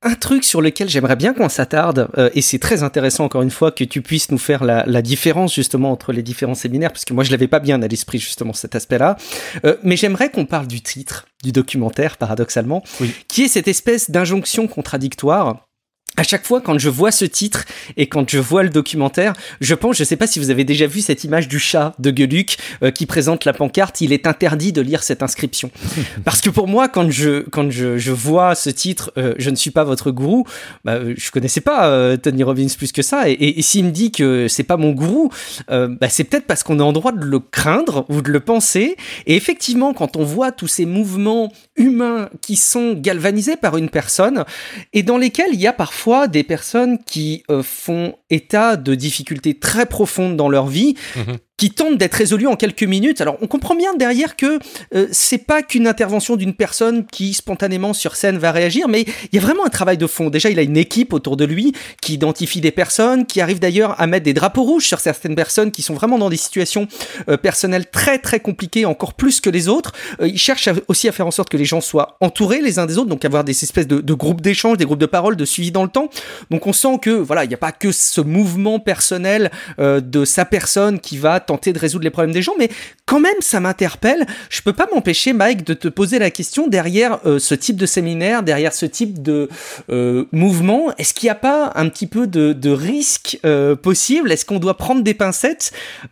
un truc sur lequel j'aimerais bien qu'on s'attarde, et c'est très intéressant encore une fois que tu puisses nous faire la différence justement entre les différents séminaires, parce que moi je l'avais pas bien à l'esprit justement cet aspect-là, mais j'aimerais qu'on parle du titre du documentaire, paradoxalement, qui est cette espèce d'injonction contradictoire. À chaque fois, quand je vois ce titre et quand je vois le documentaire, je sais pas si vous avez déjà vu cette image du chat de Gueuluc qui présente la pancarte, il est interdit de lire cette inscription. Parce que pour moi, quand je vois ce titre, je ne suis pas votre gourou, je connaissais pas Tony Robbins plus que ça, et s'il me dit que c'est pas mon gourou, c'est peut-être parce qu'on est en droit de le craindre ou de le penser, et effectivement, quand on voit tous ces mouvements humains qui sont galvanisés par une personne, et dans lesquels il y a parfois des personnes qui font état de difficultés très profondes dans leur vie, qui tentent d'être résolues en quelques minutes. Alors, on comprend bien derrière que c'est pas qu'une intervention d'une personne qui, spontanément, sur scène, va réagir, mais il y a vraiment un travail de fond. Déjà, il a une équipe autour de lui qui identifie des personnes, qui arrive d'ailleurs à mettre des drapeaux rouges sur certaines personnes qui sont vraiment dans des situations personnelles très, très compliquées, encore plus que les autres. Il cherche aussi à faire en sorte que les gens soient entourés les uns des autres, donc avoir des espèces de groupes d'échange, des groupes de parole, de suivi dans le temps. Donc, on sent que, voilà, il n'y a pas que ce mouvement personnel de sa personne qui va tenter de résoudre les problèmes des gens, mais quand même ça m'interpelle. Je peux pas m'empêcher, Mike, de te poser la question, derrière ce type de séminaire, derrière ce type de mouvement, est-ce qu'il n'y a pas un petit peu de risque possible? Est-ce qu'on doit prendre des pincettes?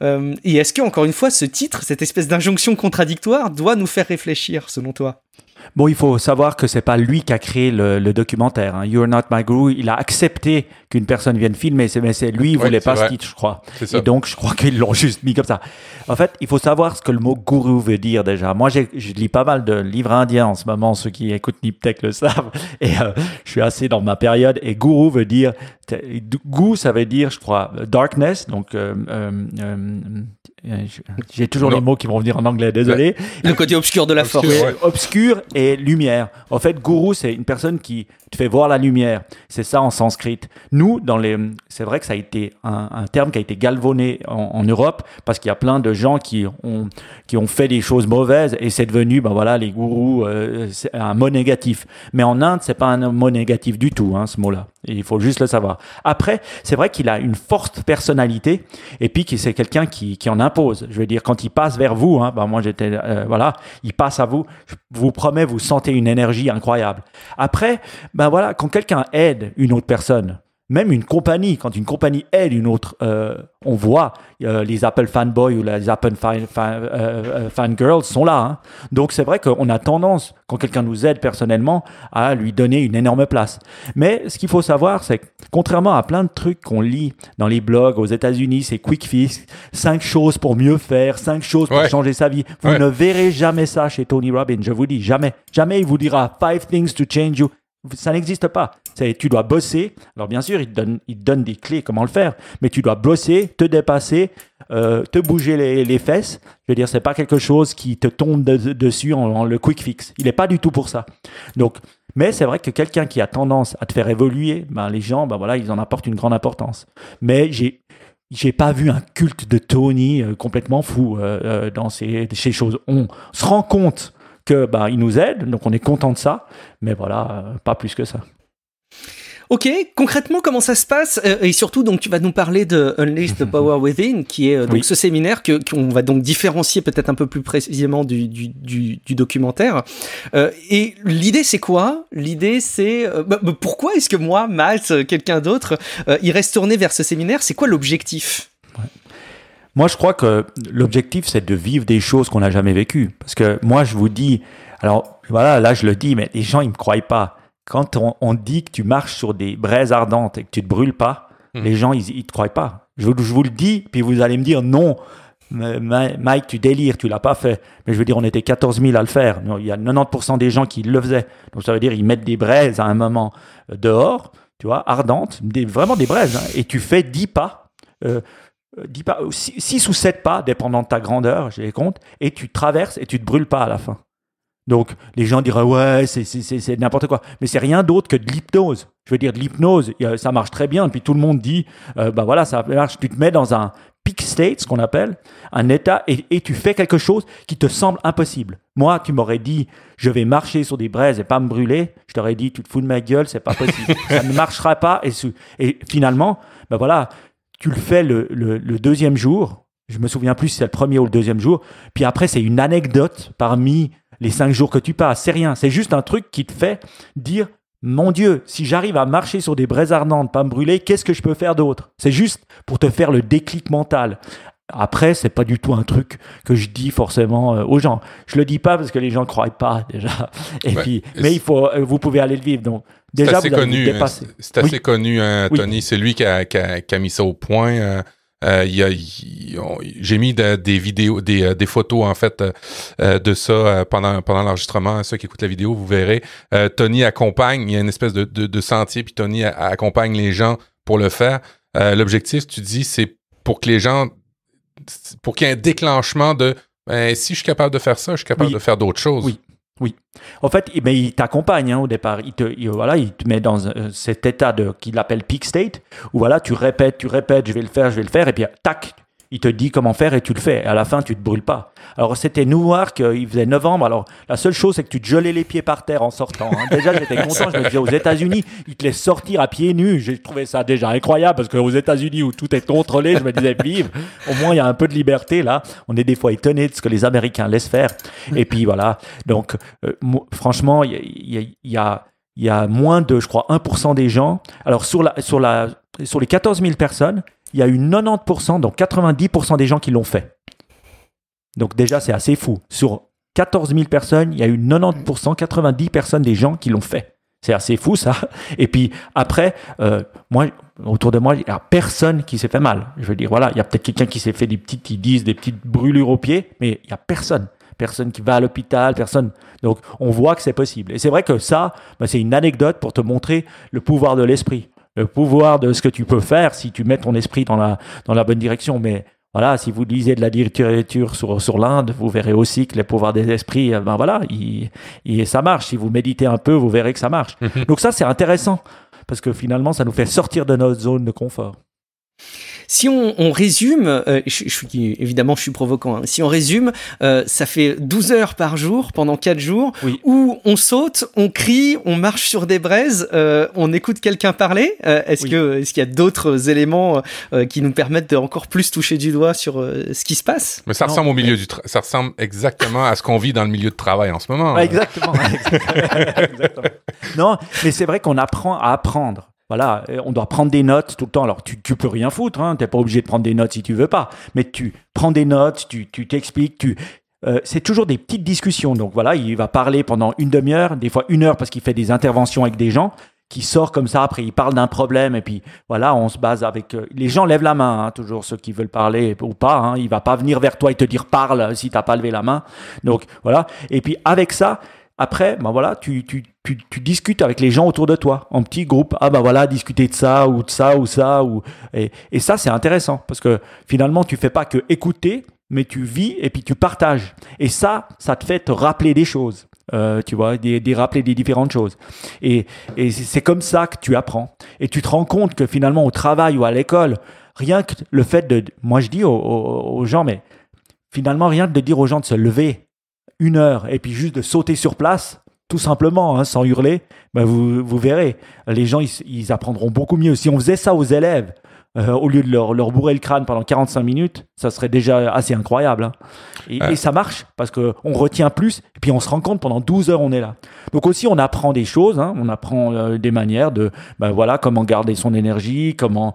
Et est-ce que, encore une fois, ce titre, cette espèce d'injonction contradictoire doit nous faire réfléchir, selon toi? Bon, il faut savoir que c'est pas lui qui a créé le documentaire. Hein. You're Not My Guru. Il a accepté qu'une personne vienne filmer, mais c'est lui, il voulait pas ce titre, je crois. Et donc, je crois qu'ils l'ont juste mis comme ça. En fait, il faut savoir ce que le mot gourou veut dire déjà. Moi, je lis pas mal de livres indiens en ce moment. Ceux qui écoutent Niptech le savent. Et je suis assez dans ma période. Et gourou veut dire, gu, ça veut dire, je crois, darkness. Donc, j'ai toujours les mots qui vont venir en anglais, désolé. Le côté obscur de la force. Obscur et lumière. En fait, gourou, c'est une personne qui te fait voir la lumière. C'est ça en sanskrit. Nous, c'est vrai que ça a été un terme qui a été galvaudé en Europe parce qu'il y a plein de gens qui ont fait des choses mauvaises et c'est devenu, les gourous, c'est un mot négatif. Mais en Inde, c'est pas un mot négatif du tout, ce mot-là. Et il faut juste le savoir. Après, c'est vrai qu'il a une forte personnalité et puis que c'est quelqu'un qui en impose. Je veux dire, quand il passe vers vous, moi j'étais, il passe à vous. Je vous promets, vous sentez une énergie incroyable. Après, quand quelqu'un aide une autre personne, même une compagnie, quand une compagnie aide une autre, on voit les Apple fanboys ou les Apple fangirls sont là. Hein. Donc c'est vrai qu'on a tendance, quand quelqu'un nous aide personnellement, à lui donner une énorme place. Mais ce qu'il faut savoir, c'est que contrairement à plein de trucs qu'on lit dans les blogs aux États-Unis, c'est quick fix, 5 choses pour mieux faire, 5 choses pour changer sa vie. Vous ne verrez jamais ça chez Tony Robbins, je vous dis, jamais. Jamais il vous dira 5 things to change you. Ça n'existe pas. Tu dois bosser. Alors bien sûr, il te donne des clés comment le faire, mais tu dois bosser, te dépasser, te bouger les fesses. Je veux dire, c'est pas quelque chose qui te tombe dessus en le quick fix. Il est pas du tout pour ça. Donc, mais c'est vrai que quelqu'un qui a tendance à te faire évoluer, les gens, ils en apportent une grande importance. Mais j'ai pas vu un culte de Tony complètement fou dans ces choses. On se rend compte que il nous aide, donc on est content de ça, mais pas plus que ça. Ok, concrètement, comment ça se passe? Et surtout, donc, tu vas nous parler de Unleash the Power Within, qui est donc ce séminaire qu'on va donc différencier peut-être un peu plus précisément du documentaire. Et l'idée, c'est quoi? L'idée, c'est pourquoi est-ce que moi, Matt, quelqu'un d'autre, irait se tourner vers ce séminaire? C'est quoi l'objectif? Moi, je crois que l'objectif, c'est de vivre des choses qu'on n'a jamais vécues. Parce que moi, je vous dis, alors là, je le dis, mais les gens, ils me croient pas. Quand on dit que tu marches sur des braises ardentes et que tu te brûles pas, les gens, ils te croient pas. Je vous le dis, puis vous allez me dire non. Mike, tu délires, tu l'as pas fait. Mais je veux dire, on était 14 000 à le faire. Il y a 90% des gens qui le faisaient. Donc ça veut dire, ils mettent des braises à un moment dehors, tu vois, ardentes, vraiment des braises. Et tu fais 10 pas. 6 ou 7 pas, dépendant de ta grandeur, j'ai les comptes, et tu traverses et tu te brûles pas à la fin. Donc, les gens diraient, ouais, c'est n'importe quoi. Mais c'est rien d'autre que de l'hypnose. Je veux dire, de l'hypnose, ça marche très bien. Puis tout le monde dit, voilà, ça marche. Tu te mets dans un peak state, ce qu'on appelle, un état, et tu fais quelque chose qui te semble impossible. Moi, tu m'aurais dit, je vais marcher sur des braises et pas me brûler. Je t'aurais dit, tu te fous de ma gueule, c'est pas possible. Ça ne marchera pas. Et finalement, voilà, tu le fais le deuxième jour. Je me souviens plus si c'est le premier ou le deuxième jour. Puis après, c'est une anecdote parmi les 5 jours que tu passes. C'est rien. C'est juste un truc qui te fait dire, mon Dieu, si j'arrive à marcher sur des braises ardentes, pas me brûler, qu'est-ce que je peux faire d'autre? C'est juste pour te faire le déclic mental. Après, c'est pas du tout un truc que je dis forcément aux gens. Je le dis pas parce que les gens ne croient pas déjà. Mais vous pouvez aller le vivre. Donc déjà, c'est assez connu, Tony. C'est lui qui a mis ça au point. J'ai mis des vidéos, des photos en fait de ça pendant l'enregistrement. Ceux qui écoutent la vidéo, vous verrez. Tony accompagne, il y a une espèce de sentier, puis Tony accompagne les gens pour le faire. L'objectif, tu dis, c'est pour que les gens, pour qu'il y ait un déclenchement de si je suis capable de faire ça, je suis capable de faire d'autres choses. Oui. En fait, il t'accompagne au départ. Il te met dans cet état qu'il appelle peak state, où voilà, tu répètes, je vais le faire, et puis tac, il te dit comment faire et tu le fais. Et à la fin, tu te brûles pas. Alors, c'était Newark, il faisait novembre. Alors, la seule chose, c'est que tu te gelais les pieds par terre en sortant. Déjà, j'étais content. Je me disais, aux États-Unis, ils te laissent sortir à pieds nus. J'ai trouvé ça déjà incroyable parce qu'aux États-Unis, où tout est contrôlé, je me disais, vive. Au moins, il y a un peu de liberté là. On est des fois étonnés de ce que les Américains laissent faire. Et puis, voilà. Donc, franchement, il y a moins de, je crois, 1% des gens. Alors, sur les 14 000 personnes, il y a eu 90%, donc 90% des gens qui l'ont fait. Donc déjà, c'est assez fou. Sur 14 000 personnes, il y a eu 90%, 90 personnes des gens qui l'ont fait. C'est assez fou, ça. Et puis après, moi, autour de moi, il n'y a personne qui s'est fait mal. Je veux dire, voilà, il y a peut-être quelqu'un qui s'est fait des petites brûlures aux pieds, mais il n'y a personne. Personne qui va à l'hôpital, personne. Donc, on voit que c'est possible. Et c'est vrai que ça, c'est une anecdote pour te montrer le pouvoir de l'esprit. Le pouvoir de ce que tu peux faire si tu mets ton esprit dans la bonne direction. Mais voilà, si vous lisez de la littérature sur l'Inde, vous verrez aussi que le pouvoir des esprits, ça marche. Si vous méditez un peu, vous verrez que ça marche. Donc ça, c'est intéressant parce que finalement, ça nous fait sortir de notre zone de confort. Si on résume, évidemment je suis provoquant, hein. Si on résume, ça fait 12 heures par jour pendant 4 jours où on saute, on crie, on marche sur des braises, on écoute quelqu'un parler. Est-ce qu'il y a d'autres éléments qui nous permettent de encore plus toucher du doigt sur ce qui se passe? Mais ça ressemble ça ressemble exactement à ce qu'on vit dans le milieu de travail en ce moment. Exactement. Exactement. Non, mais c'est vrai qu'on apprend à apprendre. Voilà, on doit prendre des notes tout le temps. Alors, tu peux rien foutre, hein, t'es pas obligé de prendre des notes si tu veux pas. Mais tu prends des notes, tu t'expliques, c'est toujours des petites discussions. Donc voilà, il va parler pendant une demi-heure, des fois 1 heure parce qu'il fait des interventions avec des gens qui sortent comme ça. Après, il parle d'un problème et puis voilà, on se base avec... les gens lèvent la main, hein, toujours ceux qui veulent parler ou pas. Hein, il va pas venir vers toi et te dire parle si t'as pas levé la main. Donc voilà. Et puis avec ça... Après, voilà, tu discutes avec les gens autour de toi, en petit groupe. Discuter de ça ou de ça ou ça. Et ça, c'est intéressant parce que finalement, tu fais pas que écouter, mais tu vis et puis tu partages. Et ça te fait te rappeler des choses. Tu vois, rappeler des différentes choses. Et c'est comme ça que tu apprends. Et tu te rends compte que finalement, au travail ou à l'école, rien que le fait moi, je dis aux gens, mais finalement, rien que de dire aux gens de se lever 1 heure et puis juste de sauter sur place, tout simplement, hein, sans hurler, vous verrez, les gens ils apprendront beaucoup mieux. Si on faisait ça aux élèves, au lieu de leur bourrer le crâne pendant 45 minutes, ça serait déjà assez incroyable. Hein. Et ça marche parce qu'on retient plus et puis on se rend compte pendant 12 heures on est là. Donc aussi on apprend des choses, hein, on apprend des manières de comment garder son énergie, comment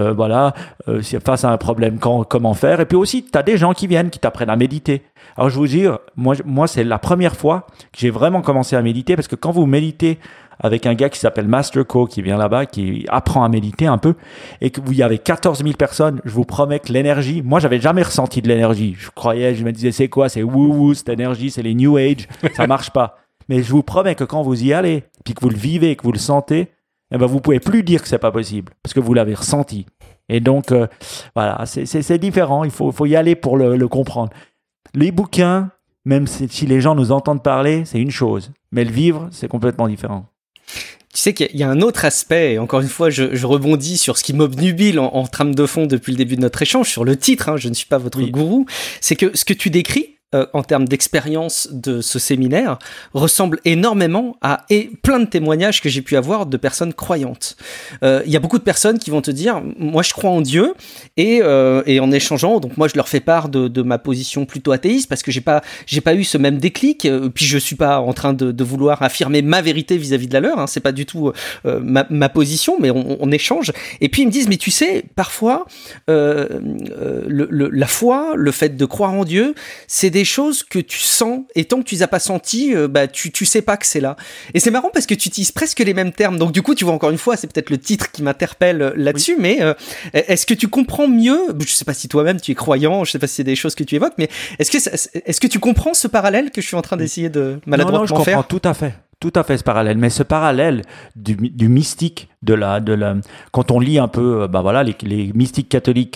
face à un problème comment faire. Et puis aussi tu as des gens qui viennent qui t'apprennent à méditer. Alors je vous dis, moi c'est la première fois que j'ai vraiment commencé à méditer parce que quand vous méditez avec un gars qui s'appelle Master Co, qui vient là-bas, qui apprend à méditer un peu, et que vous y avez 14 000 personnes, je vous promets que l'énergie, moi j'avais jamais ressenti de l'énergie. Je me disais c'est quoi, c'est wouhou, cette énergie, c'est les New Age, ça marche pas. Mais je vous promets que quand vous y allez, puis que vous le vivez, que vous le sentez, vous pouvez plus dire que c'est pas possible, parce que vous l'avez ressenti. Et donc, voilà, c'est différent, il faut y aller pour le comprendre. Les bouquins, même si les gens nous entendent parler, c'est une chose, mais le vivre, c'est complètement différent. Tu sais qu'il y a un autre aspect, et encore une fois, je rebondis sur ce qui m'obnubile en trame de fond depuis le début de notre échange, sur le titre, hein, je ne suis pas votre gourou, c'est que ce que tu décris, en termes d'expérience de ce séminaire, ressemble énormément à plein de témoignages que j'ai pu avoir de personnes croyantes. Il y a beaucoup de personnes qui vont te dire, moi je crois en Dieu, et en échangeant, donc moi je leur fais part de ma position plutôt athéiste, parce que j'ai pas eu ce même déclic, puis je suis pas en train de vouloir affirmer ma vérité vis-à-vis de la leur, hein, c'est pas du tout ma position, mais on échange, et puis ils me disent, mais tu sais, parfois, la foi, le fait de croire en Dieu, c'est des choses que tu sens, et tant que tu les as pas senties, tu sais pas que c'est là. Et c'est marrant parce que tu utilises presque les mêmes termes, donc du coup tu vois, encore une fois, c'est peut-être le titre qui m'interpelle là-dessus, mais est-ce que tu comprends mieux, je sais pas si toi-même tu es croyant, je sais pas si c'est des choses que tu évoques, mais est-ce que tu comprends ce parallèle que je suis en train d'essayer de maladroitement faire? Non, je comprends tout à fait ce parallèle, mais ce parallèle du mystique quand on lit un peu, les mystiques catholiques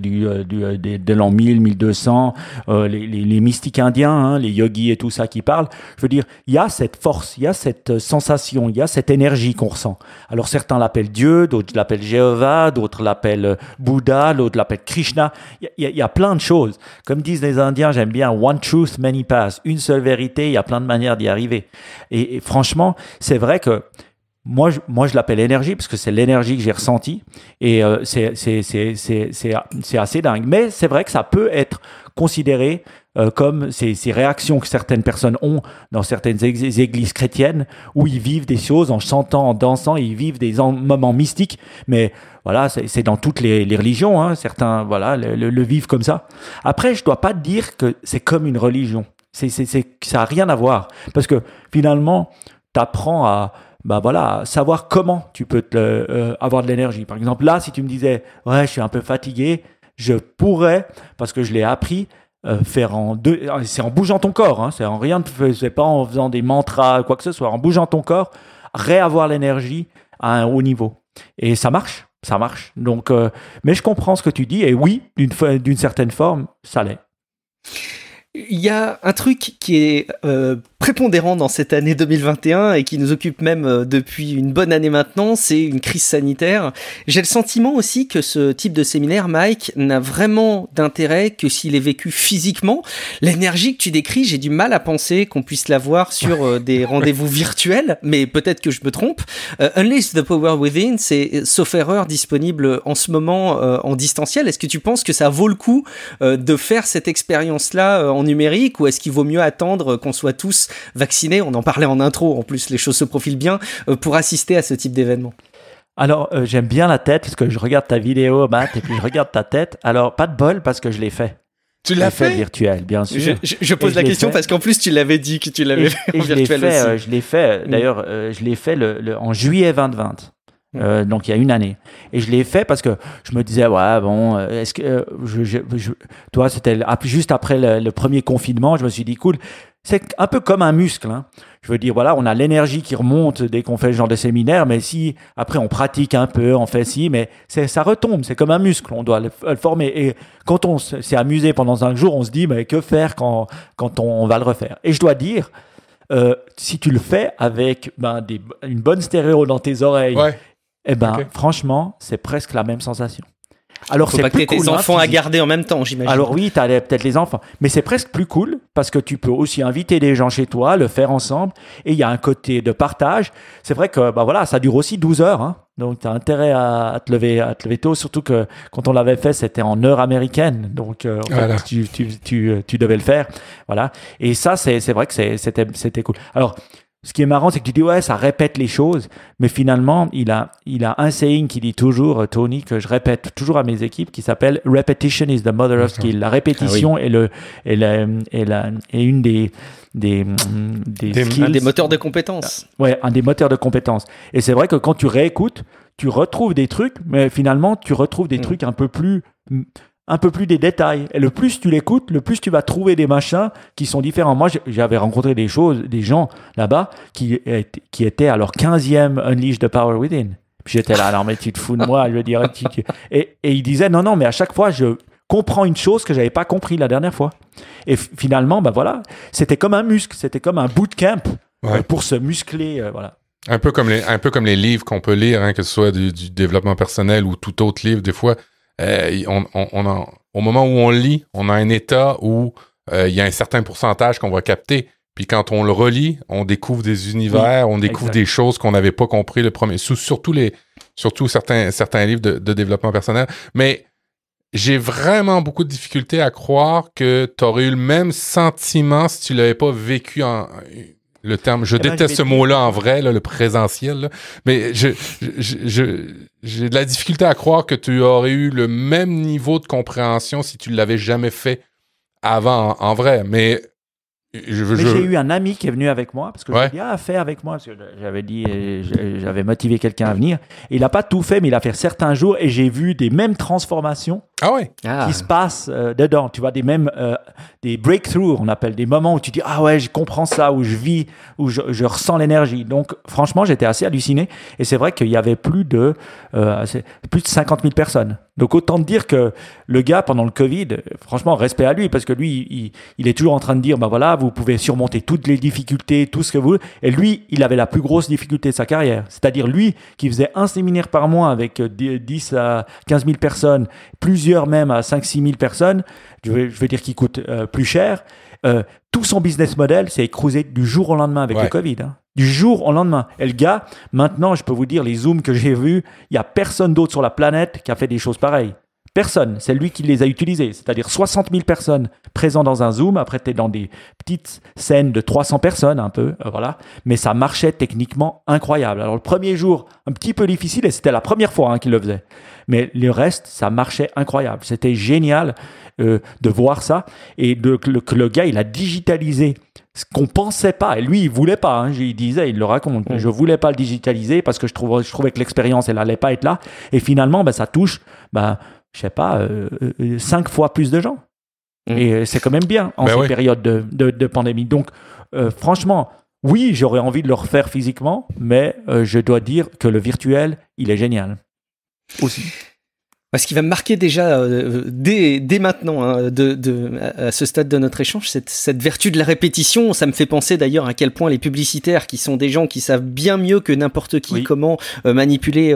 de l'an 1000, 1200, les mystiques indiens, hein, les yogis et tout ça qui parlent, je veux dire, il y a cette force, il y a cette sensation, il y a cette énergie qu'on ressent. Alors certains l'appellent Dieu, d'autres l'appellent Jéhovah, d'autres l'appellent Bouddha, d'autres l'appellent Krishna. Il y a plein de choses. Comme disent les Indiens, j'aime bien one truth, many paths. Une seule vérité, il y a plein de manières d'y arriver. Et franchement, c'est vrai que moi, je l'appelle énergie parce que c'est l'énergie que j'ai ressentie et c'est assez dingue. Mais c'est vrai que ça peut être considéré comme ces réactions que certaines personnes ont dans certaines églises chrétiennes où ils vivent des choses en chantant, en dansant, ils vivent des moments mystiques. Mais voilà, c'est dans toutes les religions. Hein, certains le vivent comme ça. Après, je dois pas te dire que c'est comme une religion. Ça a rien à voir parce que finalement, t'apprends à savoir comment tu peux avoir de l'énergie. Par exemple, là, si tu me disais, ouais, je suis un peu fatigué, je pourrais, parce que je l'ai appris, faire c'est en bougeant ton corps, hein, c'est pas en faisant des mantras, quoi que ce soit, en bougeant ton corps, réavoir l'énergie à un haut niveau. Et ça marche. Donc, mais je comprends ce que tu dis, et oui, d'une certaine forme, ça l'est. Il y a un truc qui est prépondérant dans cette année 2021 et qui nous occupe même depuis une bonne année maintenant, c'est une crise sanitaire. J'ai le sentiment aussi que ce type de séminaire, Mike, n'a vraiment d'intérêt que s'il est vécu physiquement. L'énergie que tu décris, j'ai du mal à penser qu'on puisse l'avoir sur des rendez-vous virtuels, mais peut-être que je me trompe. Unleash the Power Within, c'est, sauf erreur, disponible en ce moment en distanciel. Est-ce que tu penses que ça vaut le coup de faire cette expérience-là en numérique, ou est-ce qu'il vaut mieux attendre qu'on soit tous vaccinés? On en parlait en intro, en plus les choses se profilent bien, pour assister à ce type d'événement. Alors, j'aime bien la tête, parce que je regarde ta vidéo, Matt, et puis je regarde ta tête. Alors, pas de bol, parce que je l'ai fait. Tu l'as fait virtuel, bien sûr. Je pose la question parce qu'en plus, tu l'avais dit que tu l'avais fait en virtuel aussi. Je l'ai fait, d'ailleurs, je l'ai fait en juillet 2020. Donc il y a une année, et je l'ai fait parce que je me disais est-ce que toi, c'était juste après le premier confinement, je me suis dit cool, c'est un peu comme un muscle, hein. Je veux dire, voilà, on a l'énergie qui remonte dès qu'on fait ce genre de séminaire, mais si après on pratique un peu, on fait mais ça retombe, c'est comme un muscle, on doit le former. Et quand on s'est amusé pendant 5 jours, on se dit mais que faire quand on va le refaire? Et je dois dire, si tu le fais avec une bonne stéréo dans tes oreilles, franchement, c'est presque la même sensation. Alors, faut pas que tu aies tes enfants à garder en même temps, j'imagine. Alors oui, tu as peut-être les enfants, mais c'est presque plus cool parce que tu peux aussi inviter des gens chez toi, le faire ensemble, et il y a un côté de partage. C'est vrai que ça dure aussi 12 heures, hein. Donc tu as intérêt à te lever tôt, surtout que quand on l'avait fait, c'était en heure américaine, donc voilà. tu devais le faire, voilà. Et ça, c'est vrai que c'était cool. Alors, ce qui est marrant, c'est que tu dis, ouais, ça répète les choses, mais finalement, il a un saying qui dit toujours, Tony, que je répète toujours à mes équipes, qui s'appelle « Repetition is the mother of skill ». La répétition est une des skills. Un des moteurs de compétences. Ouais, un des moteurs de compétences. Et c'est vrai que quand tu réécoutes, tu retrouves des trucs, mais finalement, tu retrouves des trucs un peu plus des détails. Et le plus tu l'écoutes, le plus tu vas trouver des machins qui sont différents. Moi, j'avais rencontré des gens là-bas qui étaient à leur 15e Unleash the Power Within. Puis j'étais là, non mais tu te fous de moi, je veux dire. Et ils disaient, non, mais à chaque fois, je comprends une chose que j'avais pas compris la dernière fois. Et finalement, c'était comme un muscle, c'était comme un bootcamp pour se muscler, voilà. Un peu comme les livres qu'on peut lire, hein, que ce soit du développement personnel ou tout autre livre, des fois, au moment où on lit, on a un état où il y a un certain pourcentage qu'on va capter. Puis quand on le relit, on découvre des univers, on découvre des choses qu'on n'avait pas compris le premier. Surtout certains livres de développement personnel. Mais j'ai vraiment beaucoup de difficultés à croire que tu aurais eu le même sentiment si tu l'avais pas vécu le terme. Je déteste ce mot-là en vrai, là, le présentiel. Là. Mais j'ai de la difficulté à croire que tu aurais eu le même niveau de compréhension si tu l'avais jamais fait avant en vrai. Mais j'ai eu un ami qui est venu avec moi parce que je lui ai dit fais avec moi parce que j'avais motivé quelqu'un à venir et il n'a pas tout fait mais il a fait certains jours et j'ai vu des mêmes transformations qui se passent dedans, tu vois, des breakthroughs, on appelle, des moments où tu dis ah ouais je comprends ça, où je vis, où je ressens l'énergie. Donc franchement j'étais assez halluciné et c'est vrai qu'il y avait plus de 50 000 personnes. Donc autant te dire que le gars pendant le Covid, franchement respect à lui parce que lui il est toujours en train de dire bah voilà, vous pouvez surmonter toutes les difficultés, tout ce que vous voulez. Et lui, il avait la plus grosse difficulté de sa carrière. C'est-à-dire lui qui faisait un séminaire par mois avec 10 à 15 000 personnes, plusieurs même à 5-6 000 personnes, je vais dire qu'il coûte plus cher. Tout son business model s'est écroulé du jour au lendemain avec le Covid. Hein. Du jour au lendemain. Et le gars, maintenant, je peux vous dire, les Zooms que j'ai vus, il n'y a personne d'autre sur la planète qui a fait des choses pareilles. Personne. C'est lui qui les a utilisés. C'est-à-dire 60 000 personnes présentes dans un Zoom. Après, tu es dans des petites scènes de 300 personnes, un peu. Voilà. Mais ça marchait techniquement incroyable. Alors, le premier jour, un petit peu difficile, et c'était la première fois qu'il le faisait. Mais le reste, ça marchait incroyable. C'était génial de voir ça. Et que le gars, il a digitalisé ce qu'on pensait pas. Et lui, il voulait pas. Hein. Il disait, il le raconte. Je voulais pas le digitaliser parce que je trouvais que l'expérience, elle allait pas être là. Et finalement, ça touche... je sais pas, 5 fois plus de gens. Et c'est quand même bien en ces périodes de pandémie. Donc, franchement, oui, j'aurais envie de le refaire physiquement, mais je dois dire que le virtuel, il est génial. Aussi. Ce qui va me marquer déjà dès maintenant, hein, à ce stade de notre échange, cette vertu de la répétition. Ça me fait penser d'ailleurs à quel point les publicitaires, qui sont des gens qui savent bien mieux que n'importe qui comment manipuler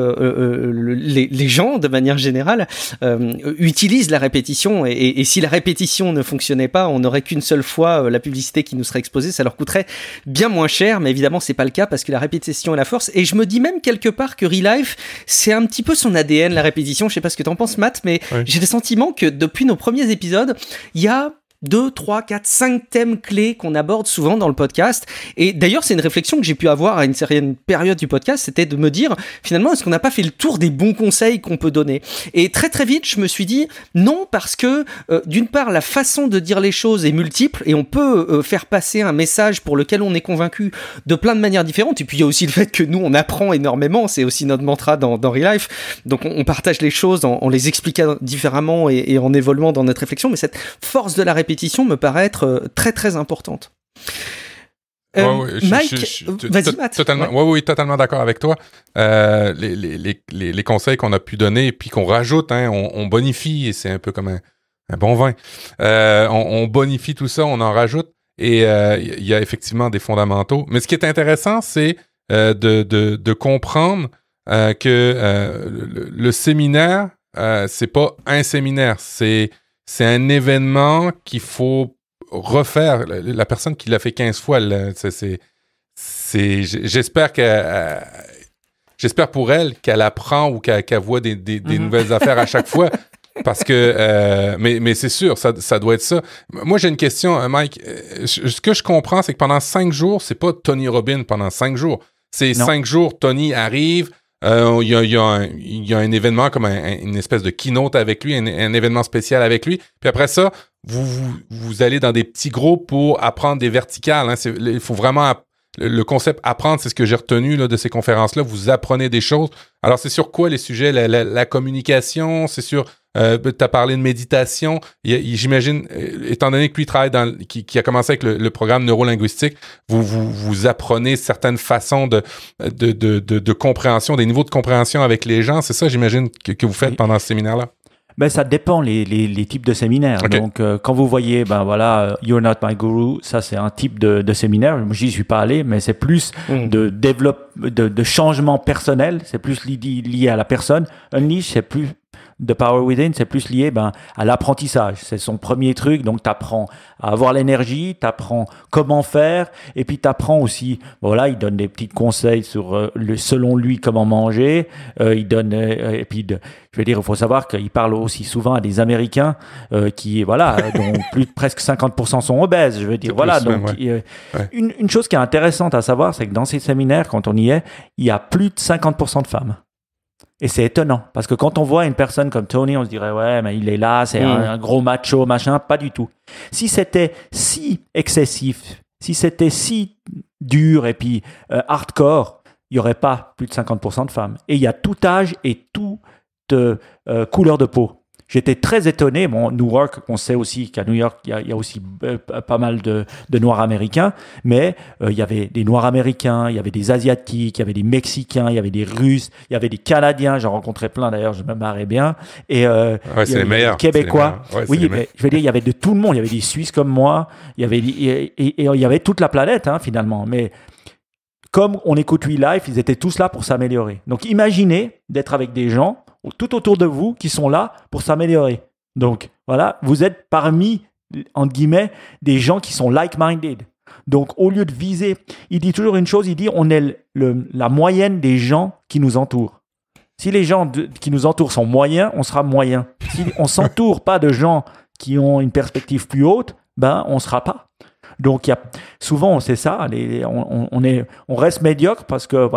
les gens de manière générale, utilisent la répétition. Et si la répétition ne fonctionnait pas, on n'aurait qu'une seule fois la publicité qui nous serait exposée. Ça leur coûterait bien moins cher, mais évidemment c'est pas le cas parce que la répétition est la force. Et je me dis même quelque part que Relife, c'est un petit peu son ADN, la répétition. Je sais pas ce que t'en penses, Matt, mais j'ai le sentiment que depuis nos premiers épisodes, il y a 2, 3, 4, 5 thèmes clés qu'on aborde souvent dans le podcast. Et d'ailleurs, c'est une réflexion que j'ai pu avoir à une certaine période du podcast, c'était de me dire, finalement, est-ce qu'on n'a pas fait le tour des bons conseils qu'on peut donner ? Et très très vite, je me suis dit, non, parce que d'une part, la façon de dire les choses est multiple et on peut faire passer un message pour lequel on est convaincu de plein de manières différentes. Et puis, il y a aussi le fait que nous, on apprend énormément, c'est aussi notre mantra dans Relife. Donc, on partage les choses en les expliquant différemment et en évoluant dans notre réflexion. Mais cette force de la répétition me paraît être très très importante. Mike, vas-y Matt. Totalement d'accord avec toi. Les conseils qu'on a pu donner et puis qu'on rajoute, hein, on bonifie, et c'est un peu comme un bon vin. On bonifie tout ça, on en rajoute, et il y a effectivement des fondamentaux. Mais ce qui est intéressant, c'est de comprendre que le séminaire, c'est pas un séminaire, c'est un événement qu'il faut refaire. La personne qui l'a fait 15 fois, j'espère pour elle qu'elle apprend ou qu'elle voit des nouvelles affaires à chaque fois. Parce que, mais c'est sûr, ça doit être ça. Moi, j'ai une question, Mike. Ce que je comprends, c'est que pendant 5 jours, c'est pas Tony Robbins pendant 5 jours. C'est 5 jours, Tony arrive. Il y a un événement comme une espèce de keynote avec lui, un événement spécial avec lui. Puis après ça, vous allez dans des petits groupes pour apprendre des verticales. Hein. Il faut vraiment... Le concept apprendre, c'est ce que j'ai retenu là, de ces conférences-là. Vous apprenez des choses. Alors, c'est sur quoi les sujets? La communication, c'est sur... tu as parlé de méditation. J'imagine, étant donné que lui travaille qui a commencé avec le programme neurolinguistique, vous apprenez certaines façons de compréhension, des niveaux de compréhension avec les gens. C'est ça, j'imagine, que vous faites pendant ce séminaire-là? Ben, ça dépend les types de séminaires. Okay. Donc, quand vous voyez, You're Not My Guru, ça c'est un type de séminaire. J'y suis pas allé, mais c'est plus de changement personnel. C'est plus lié à la personne. Unleash, c'est plus The Power Within, c'est plus lié à l'apprentissage. C'est son premier truc. Donc, tu apprends à avoir l'énergie, tu apprends comment faire, et puis tu apprends aussi, il donne des petits conseils sur selon lui comment manger. Il donne, je veux dire, il faut savoir qu'il parle aussi souvent à des Américains dont presque 50% sont obèses. Je veux dire, une chose qui est intéressante à savoir, c'est que dans ces séminaires, quand on y est, il y a plus de 50% de femmes. Et c'est étonnant, parce que quand on voit une personne comme Tony, on se dirait, ouais, mais il est là, c'est un gros macho, machin. Pas du tout. Si c'était si excessif, si c'était si dur et puis hardcore, il n'y aurait pas plus de 50% de femmes. Et il y a tout âge et toute couleur de peau. J'étais très étonné. Bon, Newark, on sait aussi qu'à New York, il y a aussi pas mal de Noirs américains, mais il y avait des Noirs américains, il y avait des Asiatiques, il y avait des Mexicains, il y avait des Russes, il y avait des Canadiens. J'en rencontrais plein d'ailleurs, je me marrais bien. Et c'est les meilleurs. Des Québécois. Oui, mais je veux dire, il y avait de tout le monde. Il y avait des Suisses comme moi. Il y avait toute la planète finalement. Mais comme on écoute We Life, ils étaient tous là pour s'améliorer. Donc imaginez d'être avec des gens tout autour de vous qui sont là pour s'améliorer. Donc voilà, vous êtes parmi, entre guillemets, des gens qui sont like-minded. Donc au lieu de viser, il dit toujours une chose, il dit on est la moyenne des gens qui nous entourent. Si les gens qui nous entourent sont moyens, on sera moyen. Si on ne s'entoure pas de gens qui ont une perspective plus haute, on ne sera pas. Donc, souvent, c'est ça, on reste médiocre parce que,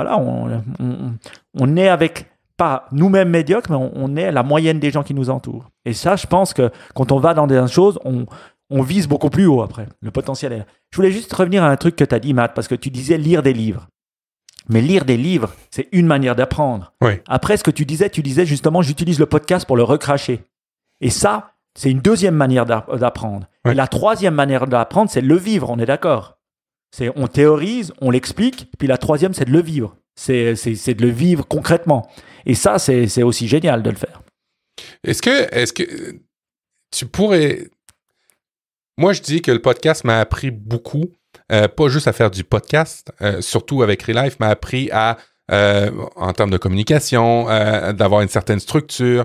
on est avec, pas nous-mêmes médiocres, mais on est la moyenne des gens qui nous entourent. Et ça, je pense que quand on va dans des choses, on vise beaucoup plus haut après. Le potentiel est là. Je voulais juste revenir à un truc que tu as dit, Matt, parce que tu disais lire des livres. Mais lire des livres, c'est une manière d'apprendre. Oui. Après, ce que tu disais justement, j'utilise le podcast pour le recracher. Et ça, c'est une deuxième manière d'apprendre. Ouais. Et la troisième manière d'apprendre, c'est de le vivre, on est d'accord. On théorise, on l'explique, puis la troisième, c'est de le vivre. C'est de le vivre concrètement. Et ça, c'est aussi génial de le faire. Est-ce que tu pourrais... Moi, je dis que le podcast m'a appris beaucoup, pas juste à faire du podcast, surtout avec Relife, m'a appris à... en termes de communication, d'avoir une certaine structure,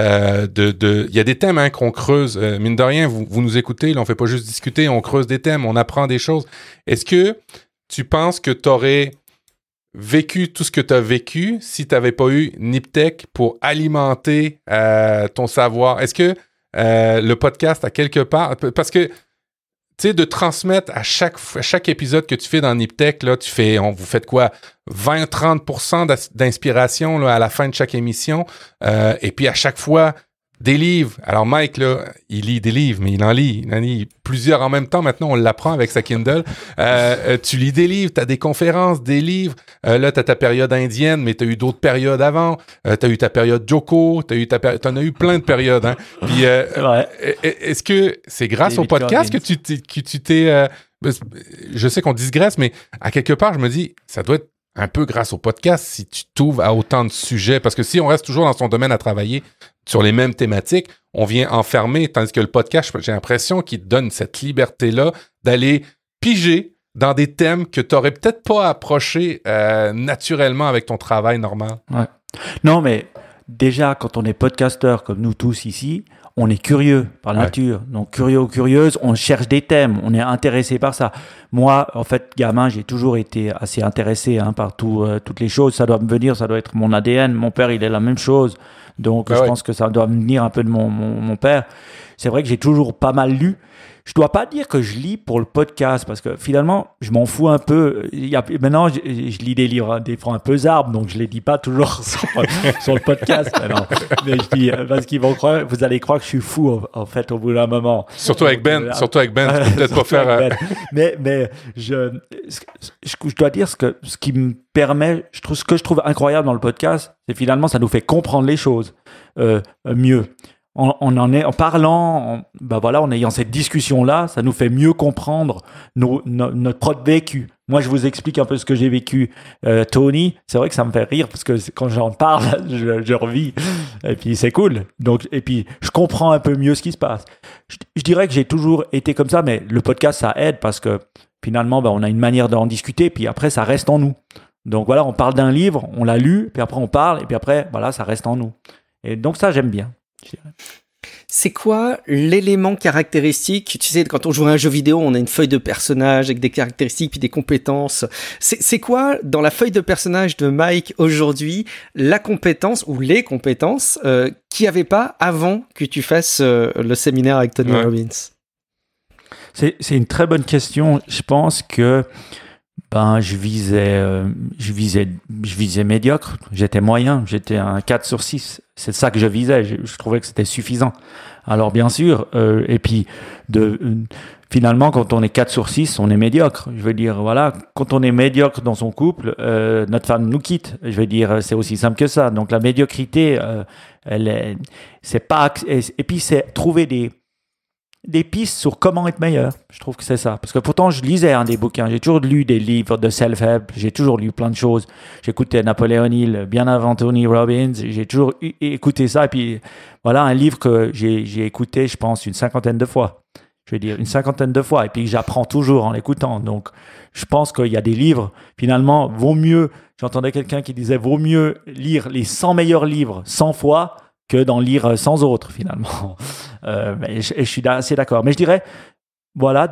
il y a des thèmes qu'on creuse, mine de rien, vous nous écoutez, là, on fait pas juste discuter, on creuse des thèmes, on apprend des choses. Est-ce que tu penses que tu aurais vécu tout ce que tu as vécu si tu n'avais pas eu Niptech pour alimenter ton savoir? Est-ce que le podcast, à quelque part, parce que tu sais, de transmettre à chaque épisode que tu fais dans Niptech, là, vous faites quoi? 20-30% d'inspiration là, à la fin de chaque émission. Et puis à chaque fois, des livres. Alors Mike, là, il lit des livres, mais il en lit plusieurs en même temps. Maintenant, on l'apprend avec sa Kindle. Tu lis des livres, tu as des conférences, des livres. Là, tu as ta période indienne, mais tu as eu d'autres périodes avant. Tu as eu ta période Joko, t'en as eu plein de périodes. Hein. Puis, est-ce que c'est grâce au podcast que tu t'es... je sais qu'on digresse, mais à quelque part, je me dis, ça doit être un peu grâce au podcast si tu t'ouvres à autant de sujets. Parce que si on reste toujours dans son domaine à travailler sur les mêmes thématiques, on vient enfermer, tandis que le podcast, j'ai l'impression qu'il te donne cette liberté-là d'aller piger dans des thèmes que tu n'aurais peut-être pas approché naturellement avec ton travail normal. Ouais. Non, mais déjà, quand on est podcasteur comme nous tous ici, on est curieux par nature. Donc, curieux ou curieuse, on cherche des thèmes, on est intéressé par ça. Moi, en fait, gamin, j'ai toujours été assez intéressé par toutes les choses. Ça doit me venir, ça doit être mon ADN. Mon père, il est la même chose. Donc, je pense que ça doit me venir un peu de mon père. C'est vrai que j'ai toujours pas mal lu. Je dois pas dire que je lis pour le podcast parce que finalement, je m'en fous un peu. Maintenant, je lis des livres, des fois un peu zarbes, donc je les dis pas toujours sur le podcast. Mais je dis parce qu'ils vont croire, vous allez croire que je suis fou en fait au bout d'un moment. Surtout avec Ben, tu peux peut-être pas faire. Mais je dois dire ce qui me permet, ce que je trouve incroyable dans le podcast, c'est finalement ça nous fait comprendre les choses mieux. En parlant, en ayant cette discussion-là, ça nous fait mieux comprendre notre propre vécu. Moi, je vous explique un peu ce que j'ai vécu, Tony. C'est vrai que ça me fait rire parce que quand j'en parle, je revis. Et puis, c'est cool. Donc, et puis, je comprends un peu mieux ce qui se passe. Je dirais que j'ai toujours été comme ça, mais le podcast, ça aide parce que finalement, on a une manière d'en discuter. Puis après, ça reste en nous. Donc voilà, on parle d'un livre, on l'a lu, puis après on parle, et puis après, voilà, ça reste en nous. Et donc ça, j'aime bien. C'est quoi l'élément caractéristique? Tu sais, quand on joue à un jeu vidéo, on a une feuille de personnage avec des caractéristiques puis des compétences. C'est quoi, dans la feuille de personnage de Mike aujourd'hui, la compétence ou les compétences qu'il n'y avait pas avant que tu fasses le séminaire avec Tony Robbins? C'est une très bonne question. Je pense que je visais médiocre. J'étais moyen. J'étais un 4 sur 6. C'est ça que je visais. Je trouvais que c'était suffisant. Alors, bien sûr, et puis, finalement, quand on est 4 sur 6, on est médiocre. Je veux dire, voilà, quand on est médiocre dans son couple, notre femme nous quitte. Je veux dire, c'est aussi simple que ça. Donc, la médiocrité, c'est pas, et puis, c'est trouver des pistes sur comment être meilleur. Je trouve que c'est ça. Parce que pourtant, je lisais des bouquins. J'ai toujours lu des livres de self-help. J'ai toujours lu plein de choses. J'écoutais Napoléon Hill bien avant Tony Robbins. J'ai toujours écouté ça. Et puis, voilà, un livre que j'ai écouté, je pense, une 50aine de fois. Je veux dire, une 50aine de fois. Et puis, j'apprends toujours en l'écoutant. Donc, je pense qu'il y a des livres, finalement, vaut mieux... J'entendais quelqu'un qui disait, vaut mieux lire les 100 meilleurs livres 100 fois que d'en lire 100 autres, finalement. Mais je suis assez d'accord. Mais je dirais, voilà,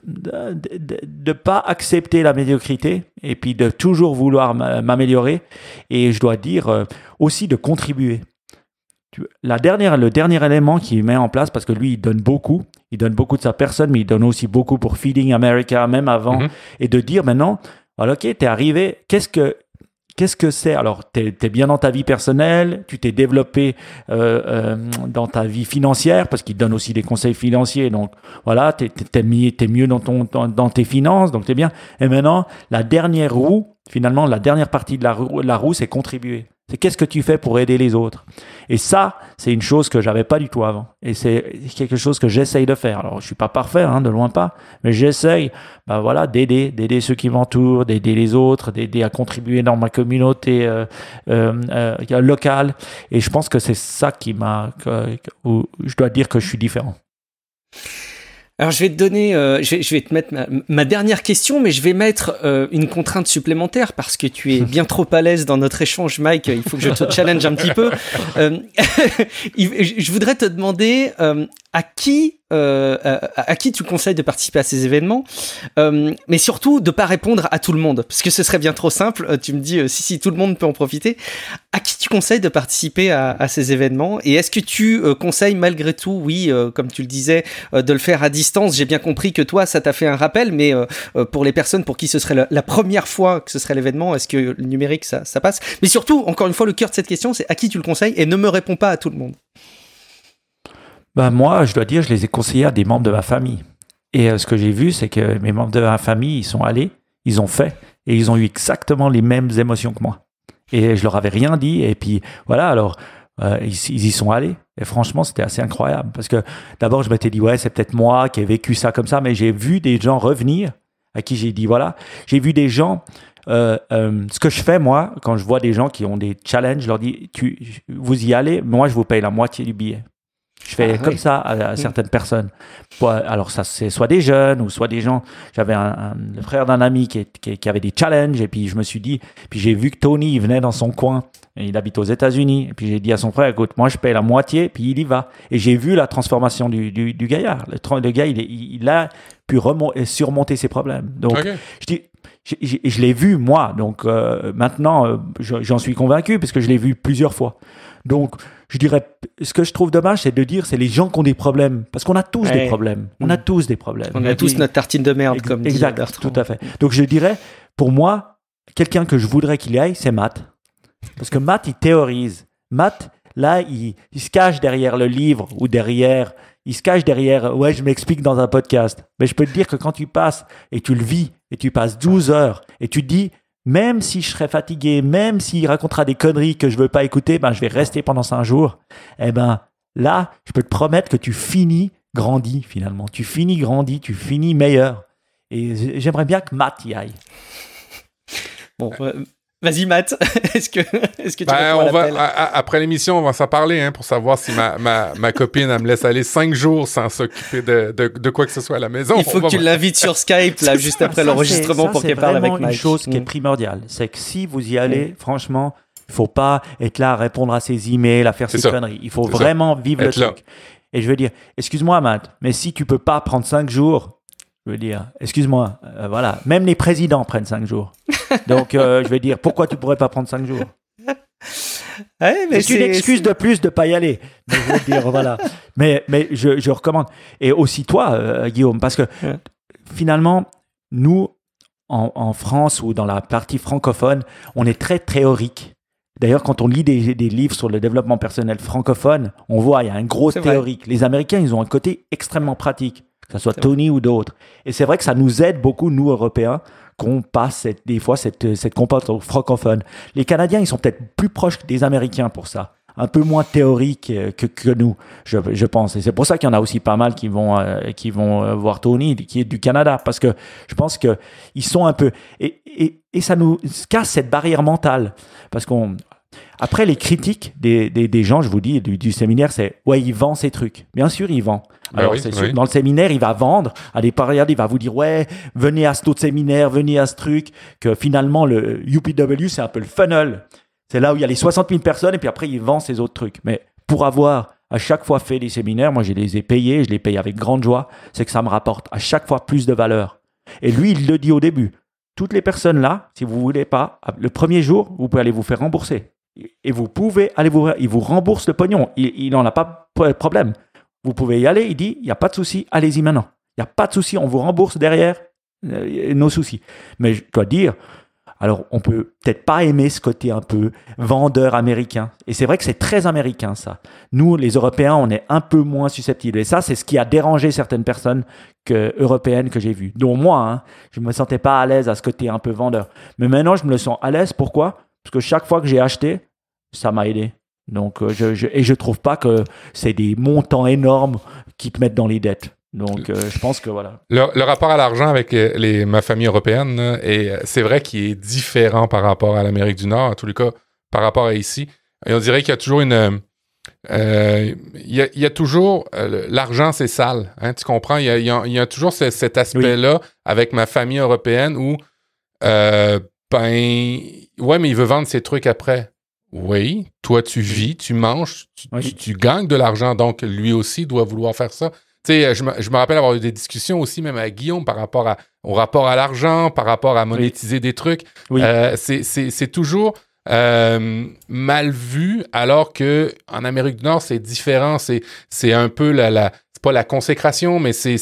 de pas accepter la médiocrité et puis de toujours vouloir m'améliorer. Et je dois dire aussi de contribuer. Le dernier élément qu'il met en place, parce que lui, il donne beaucoup de sa personne, mais il donne aussi beaucoup pour Feeding America, même avant, et de dire maintenant, voilà, ok, t'es arrivé, qu'est-ce que c'est? Alors, t'es bien dans ta vie personnelle, tu t'es développé dans ta vie financière, parce qu'il donne aussi des conseils financiers. Donc, voilà, t'es mieux dans tes finances, donc t'es bien. Et maintenant, la dernière roue, finalement, la dernière partie de la roue, c'est contribuer. C'est qu'est-ce que tu fais pour aider les autres. Et ça, c'est une chose que j'avais pas du tout avant. Et c'est quelque chose que j'essaye de faire. Alors, je suis pas parfait, de loin pas, mais j'essaye, d'aider ceux qui m'entourent, d'aider les autres, d'aider à contribuer dans ma communauté locale. Et je pense que c'est ça où je dois dire que je suis différent. Alors je vais te donner, je vais te mettre ma dernière question, mais je vais mettre une contrainte supplémentaire parce que tu es bien trop à l'aise dans notre échange, Mike. Il faut que je te challenge un petit peu. Je voudrais te demander à qui tu conseilles de participer à ces événements, mais surtout de pas répondre à tout le monde, parce que ce serait bien trop simple. Tu me dis si tout le monde peut en profiter. À qui tu conseilles de participer à ces événements, et est-ce que tu conseilles malgré tout, oui, comme tu le disais, de le faire à distance? J'ai bien compris que toi, ça t'a fait un rappel, mais pour les personnes pour qui ce serait la première fois que ce serait l'événement, est-ce que le numérique ça passe? Mais surtout, encore une fois, le cœur de cette question, c'est à qui tu le conseilles, et ne me réponds pas à tout le monde. Moi, je dois dire, je les ai conseillés à des membres de ma famille. Et ce que j'ai vu, c'est que mes membres de ma famille, ils sont allés, ils ont fait, et ils ont eu exactement les mêmes émotions que moi. Et je leur avais rien dit, et puis voilà, alors ils y sont allés. Et franchement, c'était assez incroyable. Parce que d'abord, je m'étais dit, ouais, c'est peut-être moi qui ai vécu ça comme ça, mais j'ai vu des gens revenir, à qui j'ai dit, voilà, j'ai vu des gens... ce que je fais, moi, quand je vois des gens qui ont des challenges, je leur dis, vous y allez, moi, je vous paye la moitié du billet. Je fais comme ça à certaines personnes. Alors, ça, c'est soit des jeunes ou soit des gens. J'avais le frère d'un ami qui avait des challenges, et puis je me suis dit, puis j'ai vu que Tony, il venait dans son coin, et il habite aux États-Unis, et puis j'ai dit à son frère, écoute, moi, je paye la moitié, puis il y va. Et j'ai vu la transformation du gaillard. Le gars, il a pu surmonter ses problèmes. Donc, je l'ai vu, moi. Donc, maintenant, j'en suis convaincu, parce que je l'ai vu plusieurs fois. Donc, je dirais, ce que je trouve dommage, c'est de dire, c'est les gens qui ont des problèmes. Parce qu'on a tous des problèmes. On a tous des problèmes. On a tous notre tartine de merde, comme dit Bertrand. Exact, tout à fait. Donc, je dirais, pour moi, quelqu'un que je voudrais qu'il y aille, c'est Matt. Parce que Matt, il théorise. Matt, là, il se cache derrière le livre ou il se cache derrière, ouais, je m'explique dans un podcast. Mais je peux te dire que quand tu passes et tu le vis et tu passes 12 heures et tu te dis, même si je serais fatigué, même s'il racontera des conneries que je veux pas écouter, je vais rester pendant 5 jours. Là, je peux te promettre que tu finis grandi finalement. Tu finis grandi, tu finis meilleur. Et j'aimerais bien que Matt y aille. Bon, vas-y Matt, est-ce que tu réponds à l'appel? Après l'émission, on va s'en parler pour savoir si ma copine elle me laisse aller 5 jours sans s'occuper de quoi que ce soit à la maison. Il faut que tu l'invites sur Skype là, juste après l'enregistrement pour qu'elle parle avec Mike. C'est vraiment une chose qui est primordiale. C'est que si vous y allez, franchement, il ne faut pas être là à répondre à ses emails, à faire ses conneries. Il faut vraiment vivre le truc. Et je veux dire, excuse-moi Matt, mais si tu ne peux pas prendre 5 jours, je veux dire, excuse-moi, voilà, même les présidents prennent 5 jours. Donc, je veux dire, pourquoi tu ne pourrais pas prendre 5 jours? Ouais, mais c'est une excuse de plus de ne pas y aller. Mais je veux dire, voilà. Mais je recommande. Et aussi toi, Guillaume, parce que finalement, nous, en France ou dans la partie francophone, on est très théorique. D'ailleurs, quand on lit des livres sur le développement personnel francophone, on voit il y a un gros théorique. Les Américains, ils ont un côté extrêmement pratique, que ce soit Tony ou d'autres. Et c'est vrai que ça nous aide beaucoup, nous, Européens, qu'on passe des fois cette composante francophone. Les Canadiens, ils sont peut-être plus proches des Américains pour ça. Un peu moins théoriques que nous, je pense. Et c'est pour ça qu'il y en a aussi pas mal qui vont voir Tony, qui est du Canada, parce que je pense que ils sont un peu... Et ça nous casse cette barrière mentale. Parce après, les critiques des gens, je vous dis, du séminaire, c'est « Ouais, il vend ses trucs. » Bien sûr, il vend. Alors, c'est sûr, dans le séminaire, il va vendre à des périodes, il va vous dire « Ouais, venez à cet autre séminaire, venez à ce truc. » Que finalement, le UPW, c'est un peu le funnel. C'est là où il y a les 60 000 personnes et puis après, il vend ces autres trucs. Mais pour avoir à chaque fois fait des séminaires, moi, je les ai payés, je les paye avec grande joie, c'est que ça me rapporte à chaque fois plus de valeur. Et lui, il le dit au début. Toutes les personnes là, si vous ne voulez pas, le premier jour, vous pouvez aller vous faire rembourser. Et vous pouvez aller il vous rembourse le pognon. Il n'en a pas de problème. Vous pouvez y aller, il dit, il n'y a pas de souci, allez-y maintenant. Il n'y a pas de souci, on vous rembourse derrière nos soucis. Mais je dois dire, alors on peut peut-être pas aimer ce côté un peu vendeur américain. Et c'est vrai que c'est très américain ça. Nous, les Européens, on est un peu moins susceptibles. Et ça, c'est ce qui a dérangé certaines personnes européennes que j'ai vues. Dont moi, je ne me sentais pas à l'aise à ce côté un peu vendeur. Mais maintenant, je me le sens à l'aise. Pourquoi? Parce que chaque fois que j'ai acheté, ça m'a aidé. Donc, je trouve pas que c'est des montants énormes qui te mettent dans les dettes. Donc, je pense que voilà. Le rapport à l'argent avec ma famille européenne, c'est vrai qu'il est différent par rapport à l'Amérique du Nord, en tous les cas, par rapport à ici. Et on dirait qu'il y a toujours il y a toujours l'argent, c'est sale. Hein, tu comprends? Il y a toujours cet aspect-là avec ma famille européenne où, ouais, mais il veut vendre ses trucs après. Oui, toi, tu vis, tu manges, tu gagnes de l'argent, donc lui aussi doit vouloir faire ça. Tu sais, je me rappelle avoir eu des discussions aussi, même avec Guillaume, par rapport au rapport à l'argent, par rapport à monétiser des trucs. Oui. C'est toujours mal vu, alors que en Amérique du Nord, c'est différent. C'est un peu c'est pas la consécration, mais c'est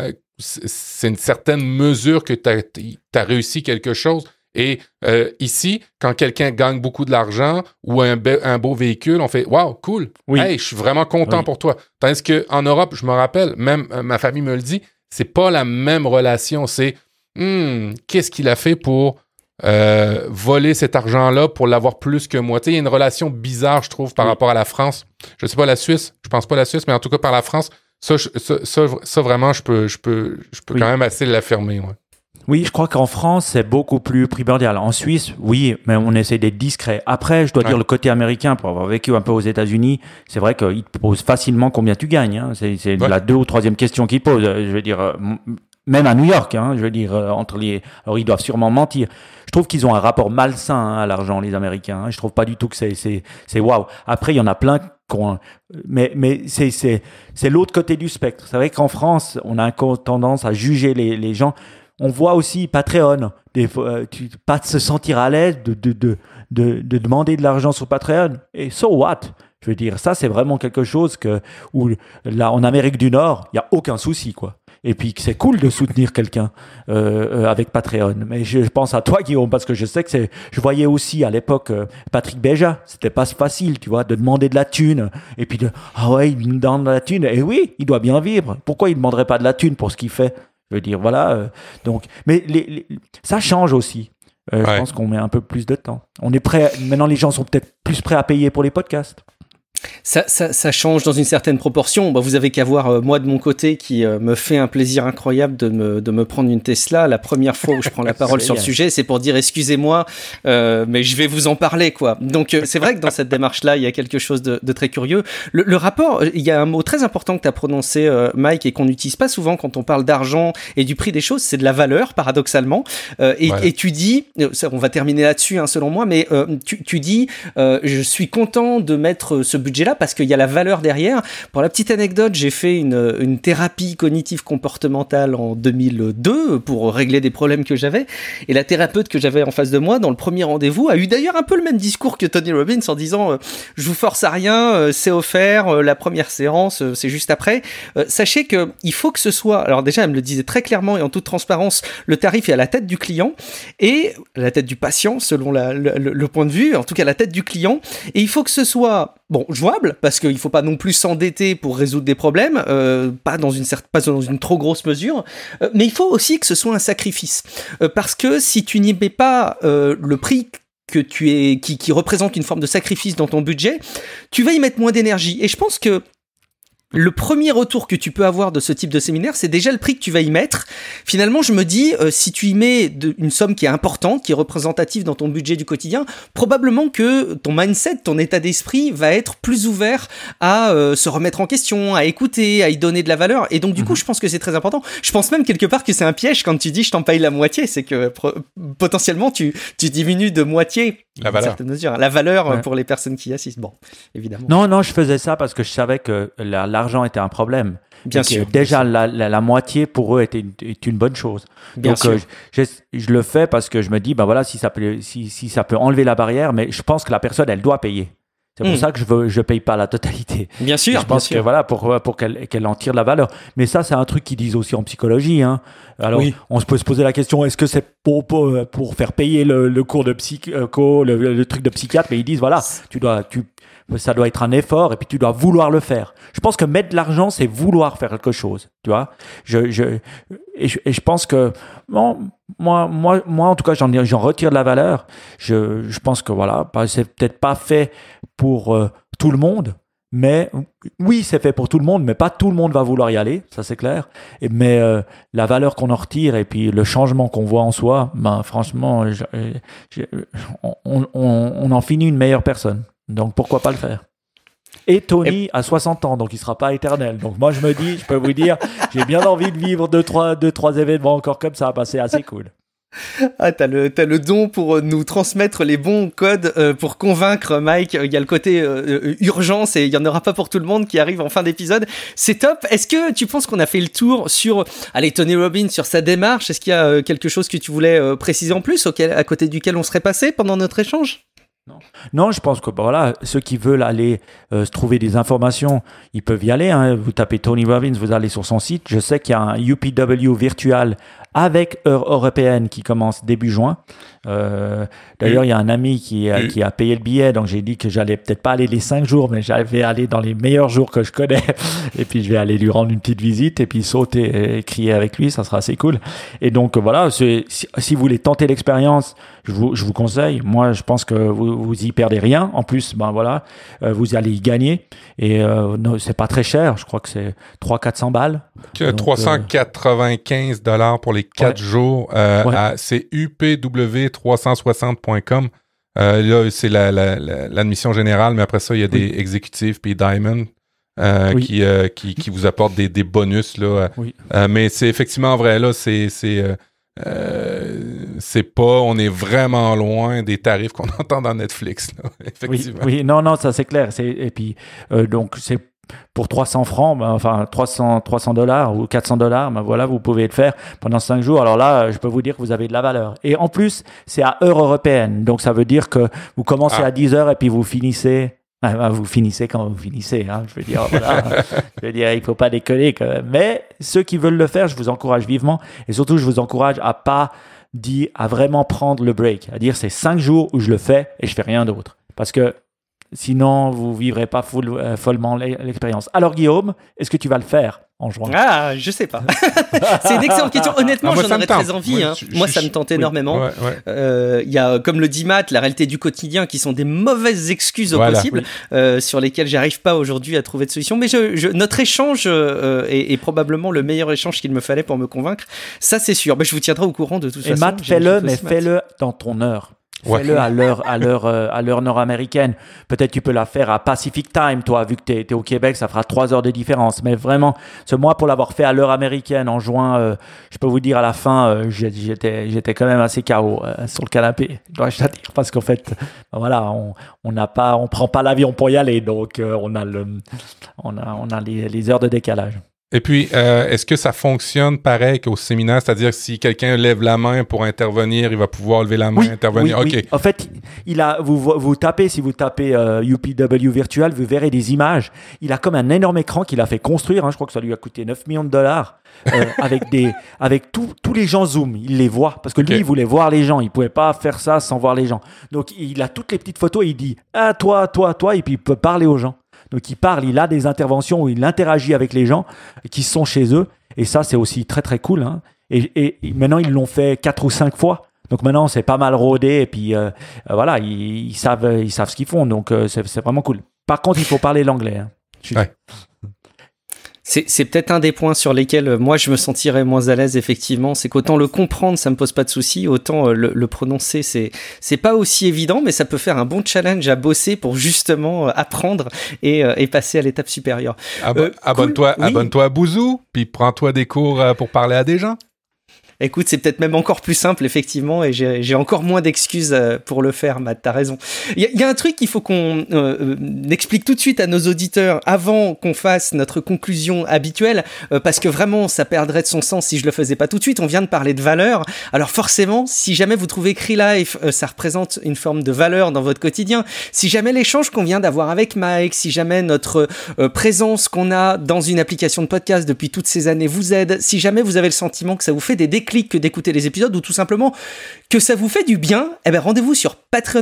une certaine mesure que t'as réussi quelque chose. Et ici, quand quelqu'un gagne beaucoup de l'argent ou un beau véhicule, on fait « Wow, cool! Hey, je suis vraiment content pour toi. » Tandis qu'en Europe, je me rappelle, même ma famille me le dit, c'est pas la même relation. C'est « qu'est-ce qu'il a fait pour voler cet argent-là pour l'avoir plus que moi? » Tu sais, il y a une relation bizarre, je trouve, par rapport à la France. Je sais pas la Suisse, je pense pas la Suisse, mais en tout cas par la France, ça vraiment, je peux quand même assez l'affirmer, ouais. Oui, je crois qu'en France, c'est beaucoup plus primordial. En Suisse, oui, mais on essaie d'être discret. Après, je dois dire le côté américain, pour avoir vécu un peu aux États-Unis, c'est vrai qu'ils te posent facilement combien tu gagnes. Hein. C'est la 2e ou 3e question qu'ils posent. Je veux dire, même à New York, je veux dire, alors ils doivent sûrement mentir. Je trouve qu'ils ont un rapport malsain à l'argent, les Américains. Je trouve pas du tout que c'est waouh. Après, il y en a plein mais c'est l'autre côté du spectre. C'est vrai qu'en France, on a tendance à juger les gens. On voit aussi Patreon, pas se sentir à l'aise de demander de l'argent sur Patreon. Et so what? Je veux dire, ça, c'est vraiment quelque chose où, là, en Amérique du Nord, il n'y a aucun souci, quoi. Et puis, c'est cool de soutenir quelqu'un avec Patreon. Mais je pense à toi, Guillaume, parce que je sais que je voyais aussi à l'époque Patrick Béja. C'était pas facile, tu vois, de demander de la thune. Et puis ah ouais, il me demande de la thune. Et oui, il doit bien vivre. Pourquoi il ne demanderait pas de la thune pour ce qu'il fait? Je veux dire, voilà. Donc, mais ça change aussi. Je pense qu'on met un peu plus de temps. On est prêt. Maintenant, les gens sont peut-être plus prêts à payer pour les podcasts. Ça change dans une certaine proportion. Bah, vous avez qu'à voir moi de mon côté qui me fait un plaisir incroyable de me prendre une Tesla. La première fois où je prends la parole sur le sujet, c'est pour dire excusez-moi, mais je vais vous en parler, quoi. Donc c'est vrai que dans cette démarche-là, il y a quelque chose de très curieux. Le rapport, il y a un mot très important que tu as prononcé, Mike, et qu'on n'utilise pas souvent quand on parle d'argent et du prix des choses, c'est de la valeur, paradoxalement. Et tu dis, on va terminer là-dessus, hein, selon moi, mais tu dis, je suis content de mettre ce budget-là parce qu'il y a la valeur derrière. Pour la petite anecdote, j'ai fait une thérapie cognitive comportementale en 2002 pour régler des problèmes que j'avais. Et la thérapeute que j'avais en face de moi, dans le premier rendez-vous, a eu d'ailleurs un peu le même discours que Tony Robbins en disant je vous force à rien, c'est offert, la première séance, c'est juste après. Sachez que il faut que ce soit... Alors déjà, elle me le disait très clairement et en toute transparence, le tarif est à la tête du client et à la tête du patient, selon le point de vue, en tout cas à la tête du client. Et il faut que ce soit jouable, parce qu'il ne faut pas non plus s'endetter pour résoudre des problèmes, pas dans une trop grosse mesure, mais il faut aussi que ce soit un sacrifice. Parce que si tu n'y mets pas le prix qui représente une forme de sacrifice dans ton budget, tu vas y mettre moins d'énergie. Et je pense que le premier retour que tu peux avoir de ce type de séminaire, c'est déjà le prix que tu vas y mettre. Finalement, je me dis, si tu y mets une somme qui est importante, qui est représentative dans ton budget du quotidien, probablement que ton mindset, ton état d'esprit va être plus ouvert à se remettre en question, à écouter, à y donner de la valeur. Et donc, du coup, je pense que c'est très important. Je pense même quelque part que c'est un piège quand tu dis je t'en paye la moitié. C'est que potentiellement, tu diminues de moitié la valeur. Certaine mesure, la valeur pour les personnes qui y assistent. Bon, évidemment. Non, je faisais ça parce que je savais que l'argent était un problème. Bien sûr. Déjà, la moitié pour eux est une bonne chose. Bien sûr. Je le fais parce que je me dis, ben voilà, si ça peut enlever la barrière, mais je pense que la personne, elle doit payer. C'est pour ça que je paye pas la totalité. Bien sûr. Et je pense que voilà, pour qu'elle en tire de la valeur. Mais ça, c'est un truc qu'ils disent aussi en psychologie. Hein. Alors, on se peut se poser la question, est-ce que c'est pour faire payer le cours de psycho, le truc de psychiatre? Mais ils disent, voilà, ça doit être un effort et puis tu dois vouloir le faire. Je pense que mettre de l'argent, c'est vouloir faire quelque chose, tu vois. Et je pense que moi, en tout cas, j'en retire de la valeur. Je pense que voilà, c'est peut-être pas fait pour tout le monde, mais oui, c'est fait pour tout le monde, mais pas tout le monde va vouloir y aller, ça c'est clair. Mais la valeur qu'on en retire et puis le changement qu'on voit en soi, ben franchement, on en finit une meilleure personne. Donc, pourquoi pas le faire? Et Tony a 60 ans, donc il ne sera pas éternel. Donc, moi, je me dis, je peux vous dire, j'ai bien envie de vivre deux, trois événements encore comme ça. C'est assez cool. Ah, t'as le don pour nous transmettre les bons codes pour convaincre Mike. Il y a le côté urgence et il n'y en aura pas pour tout le monde qui arrive en fin d'épisode. C'est top. Est-ce que tu penses qu'on a fait le tour sur Tony Robbins, sur sa démarche? Est-ce qu'il y a quelque chose que tu voulais préciser en plus, à côté duquel on serait passé pendant notre échange? Non, je pense que voilà, ceux qui veulent aller se trouver des informations, ils peuvent y aller. Hein. Vous tapez Tony Robbins, vous allez sur son site. Je sais qu'il y a un UPW virtual avec heure européenne qui commence début juin. D'ailleurs, il y a un ami qui a payé le billet, donc j'ai dit que j'allais peut-être pas aller les 5 jours, mais j'allais aller dans les meilleurs jours que je connais. Et puis, je vais aller lui rendre une petite visite et puis sauter et crier avec lui, ça sera assez cool. Et donc, voilà, si vous voulez tenter l'expérience, je vous conseille. Moi, je pense que vous y perdez rien. En plus, ben voilà, vous allez y gagner. Et c'est pas très cher. Je crois que c'est 300-400 balles. 395 $ pour les 4 jours. C'est upw360.com. Là, c'est l'admission générale, mais après ça, il y a des exécutifs puis Diamond qui vous apportent des bonus. Là. Mais c'est effectivement vrai. Là, c'est pas, on est vraiment loin des tarifs qu'on entend dans Netflix, là, effectivement. Oui, non, ça c'est clair. Et puis, donc, c'est pour 300 francs, enfin 300 $ ou 400 $, ben voilà, vous pouvez le faire pendant 5 jours. Alors là, je peux vous dire que vous avez de la valeur. Et en plus, c'est à heure européenne. Donc, ça veut dire que vous commencez à 10 heures et puis vous finissez... vous finissez quand vous finissez, hein. Je veux dire, voilà. Il faut pas déconner quand même. Mais ceux qui veulent le faire, je vous encourage vivement. Et surtout, je vous encourage à vraiment prendre le break. À dire, c'est 5 jours où je le fais et je fais rien d'autre. Parce que Sinon, vous vivrez pas follement l'expérience. Alors, Guillaume, est-ce que tu vas le faire en juin? Ah, je sais pas. C'est une excellente question. Honnêtement, moi, j'en ça aurais me tente. très envie. Moi, ça me tente énormément. Ouais. Il y a, comme le dit Matt, la réalité du quotidien qui sont des mauvaises excuses au possible, sur lesquelles j'arrive pas aujourd'hui à trouver de solution. Mais notre échange est probablement le meilleur échange qu'il me fallait pour me convaincre. Ça, c'est sûr. Mais je vous tiendrai au courant de toute façon. Et Matt, fais-le, mais fais-le dans ton heure. Fais-le à l'heure nord-américaine. Peut-être tu peux la faire à Pacific Time, toi, vu que t'es au Québec, ça fera 3 heures de différence. Mais vraiment, moi, pour l'avoir fait à l'heure américaine en juin, je peux vous dire à la fin, j'étais quand même assez KO sur le canapé, dois-je te dire, parce qu'en fait, voilà, on prend pas l'avion pour y aller, donc on a les heures de décalage. Et puis, est-ce que ça fonctionne pareil qu'au séminaire? C'est-à-dire, si quelqu'un lève la main pour intervenir, il va pouvoir lever la main, intervenir? Oui. OK. En fait, si vous tapez UPW Virtual, vous verrez des images. Il a comme un énorme écran qu'il a fait construire. Je crois que ça lui a coûté $9 millions. Avec tous les gens Zoom. Il les voit. Parce que lui, il voulait voir les gens. Il ne pouvait pas faire ça sans voir les gens. Donc, il a toutes les petites photos et il dit « Ah, toi. » Et puis, il peut parler aux gens. Donc, il a des interventions où il interagit avec les gens qui sont chez eux. Et ça, c'est aussi très, très cool. Et maintenant, ils l'ont fait 4 ou 5 fois. Donc, maintenant, c'est pas mal rodé. Et puis, voilà, ils savent ce qu'ils font. Donc, c'est vraiment cool. Par contre, il faut parler l'anglais. C'est peut-être un des points sur lesquels moi je me sentirais moins à l'aise, effectivement. C'est qu'autant le comprendre, ça me pose pas de souci, autant le prononcer, c'est pas aussi évident, mais ça peut faire un bon challenge à bosser pour justement apprendre et passer à l'étape supérieure. Abonne-toi à Bouzou, puis prends-toi des cours pour parler à des gens. Écoute, c'est peut-être même encore plus simple, effectivement, et j'ai encore moins d'excuses pour le faire, Matt, t'as raison. Il y a un truc qu'il faut qu'on explique tout de suite à nos auditeurs avant qu'on fasse notre conclusion habituelle, parce que vraiment, ça perdrait de son sens si je le faisais pas tout de suite. On vient de parler de valeur. Alors forcément, si jamais vous trouvez que Relife, ça représente une forme de valeur dans votre quotidien, si jamais l'échange qu'on vient d'avoir avec Mike, si jamais notre présence qu'on a dans une application de podcast depuis toutes ces années vous aide, si jamais vous avez le sentiment que ça vous fait des déclics que d'écouter les épisodes ou tout simplement que ça vous fait du bien, rendez-vous sur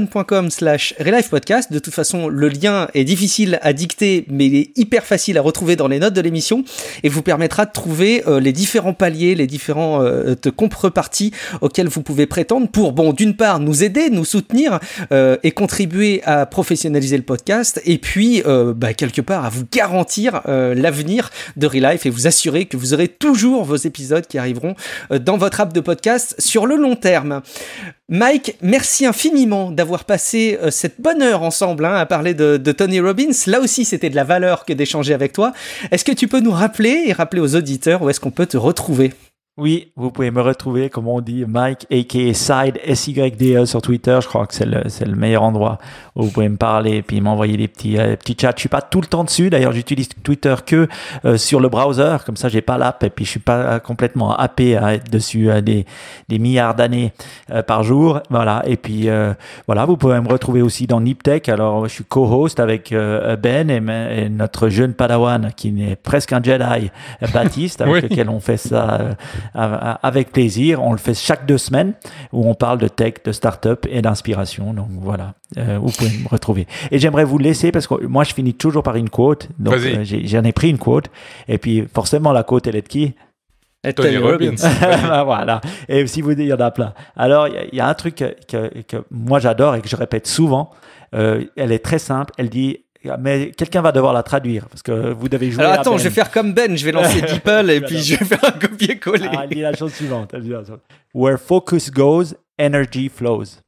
patreon.com/relifepodcast. De toute façon, le lien est difficile à dicter, mais il est hyper facile à retrouver dans les notes de l'émission et vous permettra de trouver les différents paliers, les différentes contreparties auxquelles vous pouvez prétendre pour, d'une part, nous aider, nous soutenir et contribuer à professionnaliser le podcast et puis, quelque part, à vous garantir l'avenir de Relife et vous assurer que vous aurez toujours vos épisodes qui arriveront dans votre app de podcast sur le long terme. Mike, merci infiniment d'avoir passé cette bonne heure ensemble à parler de Tony Robbins. Là aussi, c'était de la valeur que d'échanger avec toi. Est-ce que tu peux nous rappeler aux auditeurs où est-ce qu'on peut te retrouver ? Oui, vous pouvez me retrouver, comme on dit, Mike, a.k.a. Side, S-Y-D-E sur Twitter. Je crois que c'est le meilleur endroit où vous pouvez me parler et puis m'envoyer des petits chats. Je suis pas tout le temps dessus. D'ailleurs, j'utilise Twitter que sur le browser. Comme ça, j'ai pas l'app et puis je suis pas complètement happé à être dessus des milliards d'années par jour. Voilà. Et puis, voilà, vous pouvez me retrouver aussi dans Niptech. Alors, je suis co-host avec Ben et notre jeune padawan qui est presque un Jedi, Baptiste, avec lequel on fait ça avec plaisir. On le fait chaque 2 semaines où on parle de tech, de start-up et d'inspiration. Donc voilà, vous pouvez me retrouver. Et j'aimerais vous laisser parce que moi je finis toujours par une quote. Donc j'en ai pris une quote. Et puis forcément la quote elle est de qui? Tony Robbins. Voilà. Et si vous dites, il y en a plein. Alors il y a un truc que moi j'adore et que je répète souvent. Elle est très simple. Elle dit: mais quelqu'un va devoir la traduire parce que vous devez jouer. Alors attends, Ben. je vais faire comme Ben, je vais lancer DeepL et puis je vais faire un copier-coller. Elle dit la chose suivante. Where focus goes, energy flows.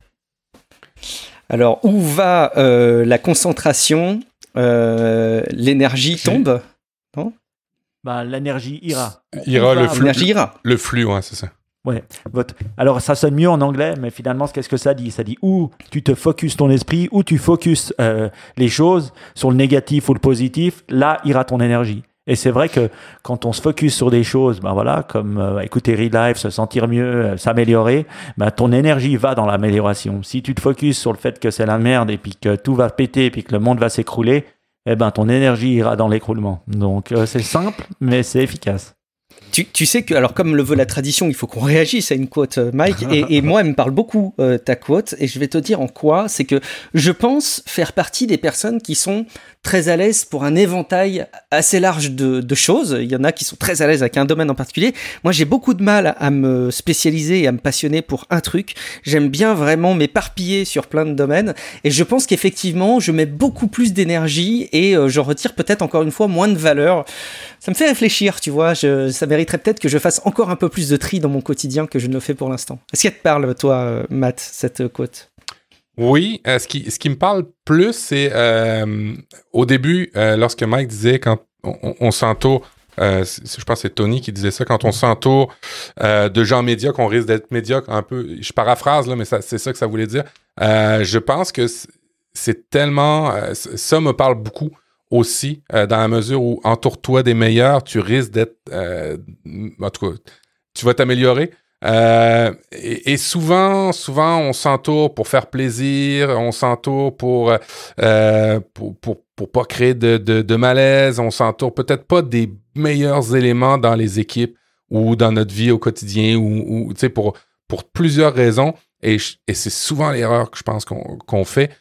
Alors où va la concentration, l'énergie tombe, non ? L'énergie ira. L'énergie ira. Le flux, ouais, c'est ça. Ouais. Alors, ça sonne mieux en anglais, mais finalement, qu'est-ce que ça dit ? Ça dit où tu te focuses ton esprit, où tu focuses les choses sur le négatif ou le positif, là ira ton énergie. Et c'est vrai que quand on se focus sur des choses, comme écouter Relife, se sentir mieux, s'améliorer, ton énergie va dans l'amélioration. Si tu te focuses sur le fait que c'est la merde et puis que tout va péter et puis que le monde va s'écrouler, ton énergie ira dans l'écroulement. Donc, c'est simple, mais c'est efficace. Tu sais que, alors comme le veut la tradition, il faut qu'on réagisse à une quote, Mike, et moi, elle me parle beaucoup, ta quote, et je vais te dire en quoi. C'est que je pense faire partie des personnes qui sont très à l'aise pour un éventail assez large de choses. Il y en a qui sont très à l'aise avec un domaine en particulier. Moi, j'ai beaucoup de mal à me spécialiser et à me passionner pour un truc. J'aime bien vraiment m'éparpiller sur plein de domaines, et je pense qu'effectivement, je mets beaucoup plus d'énergie et j'en retire peut-être encore une fois moins de valeur. Ça me fait réfléchir, tu vois, ça mériterait peut-être que je fasse encore un peu plus de tri dans mon quotidien que je ne le fais pour l'instant. Est-ce qu'elle te parle, toi, Matt, cette quote? Oui, ce qui me parle plus, c'est au début, lorsque Mike disait quand on s'entoure, je pense que c'est Tony qui disait ça, quand on s'entoure de gens médiocres, on risque d'être médiocre un peu. Je paraphrase, là, mais c'est ça que ça voulait dire. Je pense que c'est tellement... ça me parle beaucoup aussi, dans la mesure où entoure-toi des meilleurs, tu risques d'être... en tout cas, tu vas t'améliorer. Et souvent, on s'entoure pour faire plaisir, on s'entoure pour pas créer de malaise, on s'entoure peut-être pas des meilleurs éléments dans les équipes ou dans notre vie au quotidien ou tu sais, pour plusieurs raisons. Et c'est souvent l'erreur que je pense qu'on fait.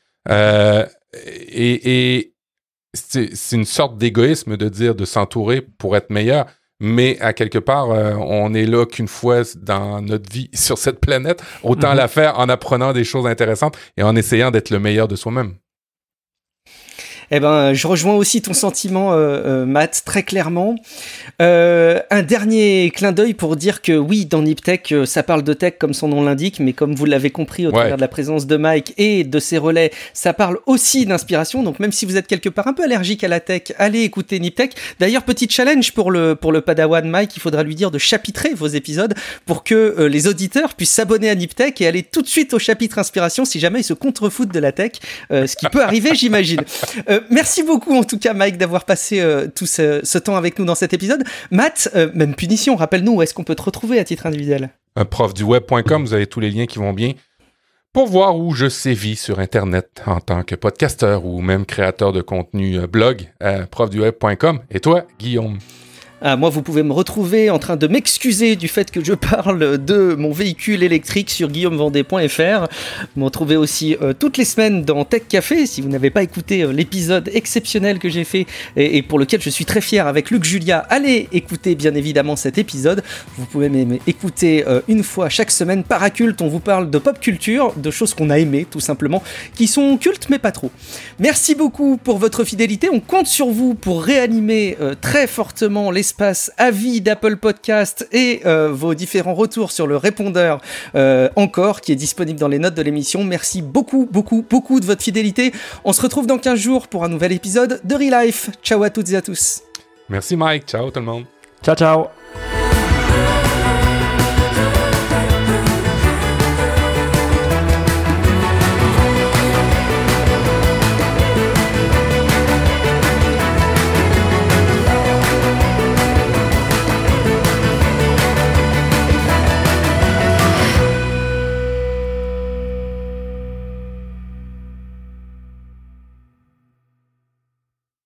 Et c'est une sorte d'égoïsme de dire de s'entourer pour être meilleur. Mais à quelque part, on est là qu'une fois dans notre vie sur cette planète. Autant la faire en apprenant des choses intéressantes et en essayant d'être le meilleur de soi-même. Eh ben, je rejoins aussi ton sentiment, Matt, très clairement. Un dernier clin d'œil pour dire que oui, dans Niptech, ça parle de tech comme son nom l'indique, mais comme vous l'avez compris au travers de la présence de Mike et de ses relais, ça parle aussi d'inspiration. Donc même si vous êtes quelque part un peu allergique à la tech, allez écouter Niptech. D'ailleurs, petit challenge pour le Padawan Mike, il faudra lui dire de chapitrer vos épisodes pour que les auditeurs puissent s'abonner à Niptech et aller tout de suite au chapitre inspiration si jamais ils se contrefoutent de la tech, ce qui peut arriver, j'imagine. Merci beaucoup en tout cas Mike d'avoir passé tout ce temps avec nous dans cet épisode. Matt, même punition, rappelle-nous où est-ce qu'on peut te retrouver à titre individuel? Profduweb.com, vous avez tous les liens qui vont bien pour voir où je sévis sur Internet en tant que podcasteur ou même créateur de contenu blog, profduweb.com. Et toi, Guillaume? Moi, vous pouvez me retrouver en train de m'excuser du fait que je parle de mon véhicule électrique sur guillaumevendée.fr. Vous me retrouvez aussi toutes les semaines dans Tech Café. Si vous n'avez pas écouté l'épisode exceptionnel que j'ai fait et pour lequel je suis très fier avec Luc Julia, allez écouter bien évidemment cet épisode. Vous pouvez écouter une fois chaque semaine Paraculte. On vous parle de pop culture, de choses qu'on a aimées tout simplement, qui sont cultes mais pas trop. Merci beaucoup pour votre fidélité. On compte sur vous pour réanimer très fortement l'espace avis d'Apple Podcast et vos différents retours sur le répondeur encore qui est disponible dans les notes de l'émission. Merci beaucoup de votre fidélité. On se retrouve dans 15 jours pour un nouvel épisode de Real Life. Ciao à toutes et à tous. Merci Mike, ciao tout le monde. Ciao.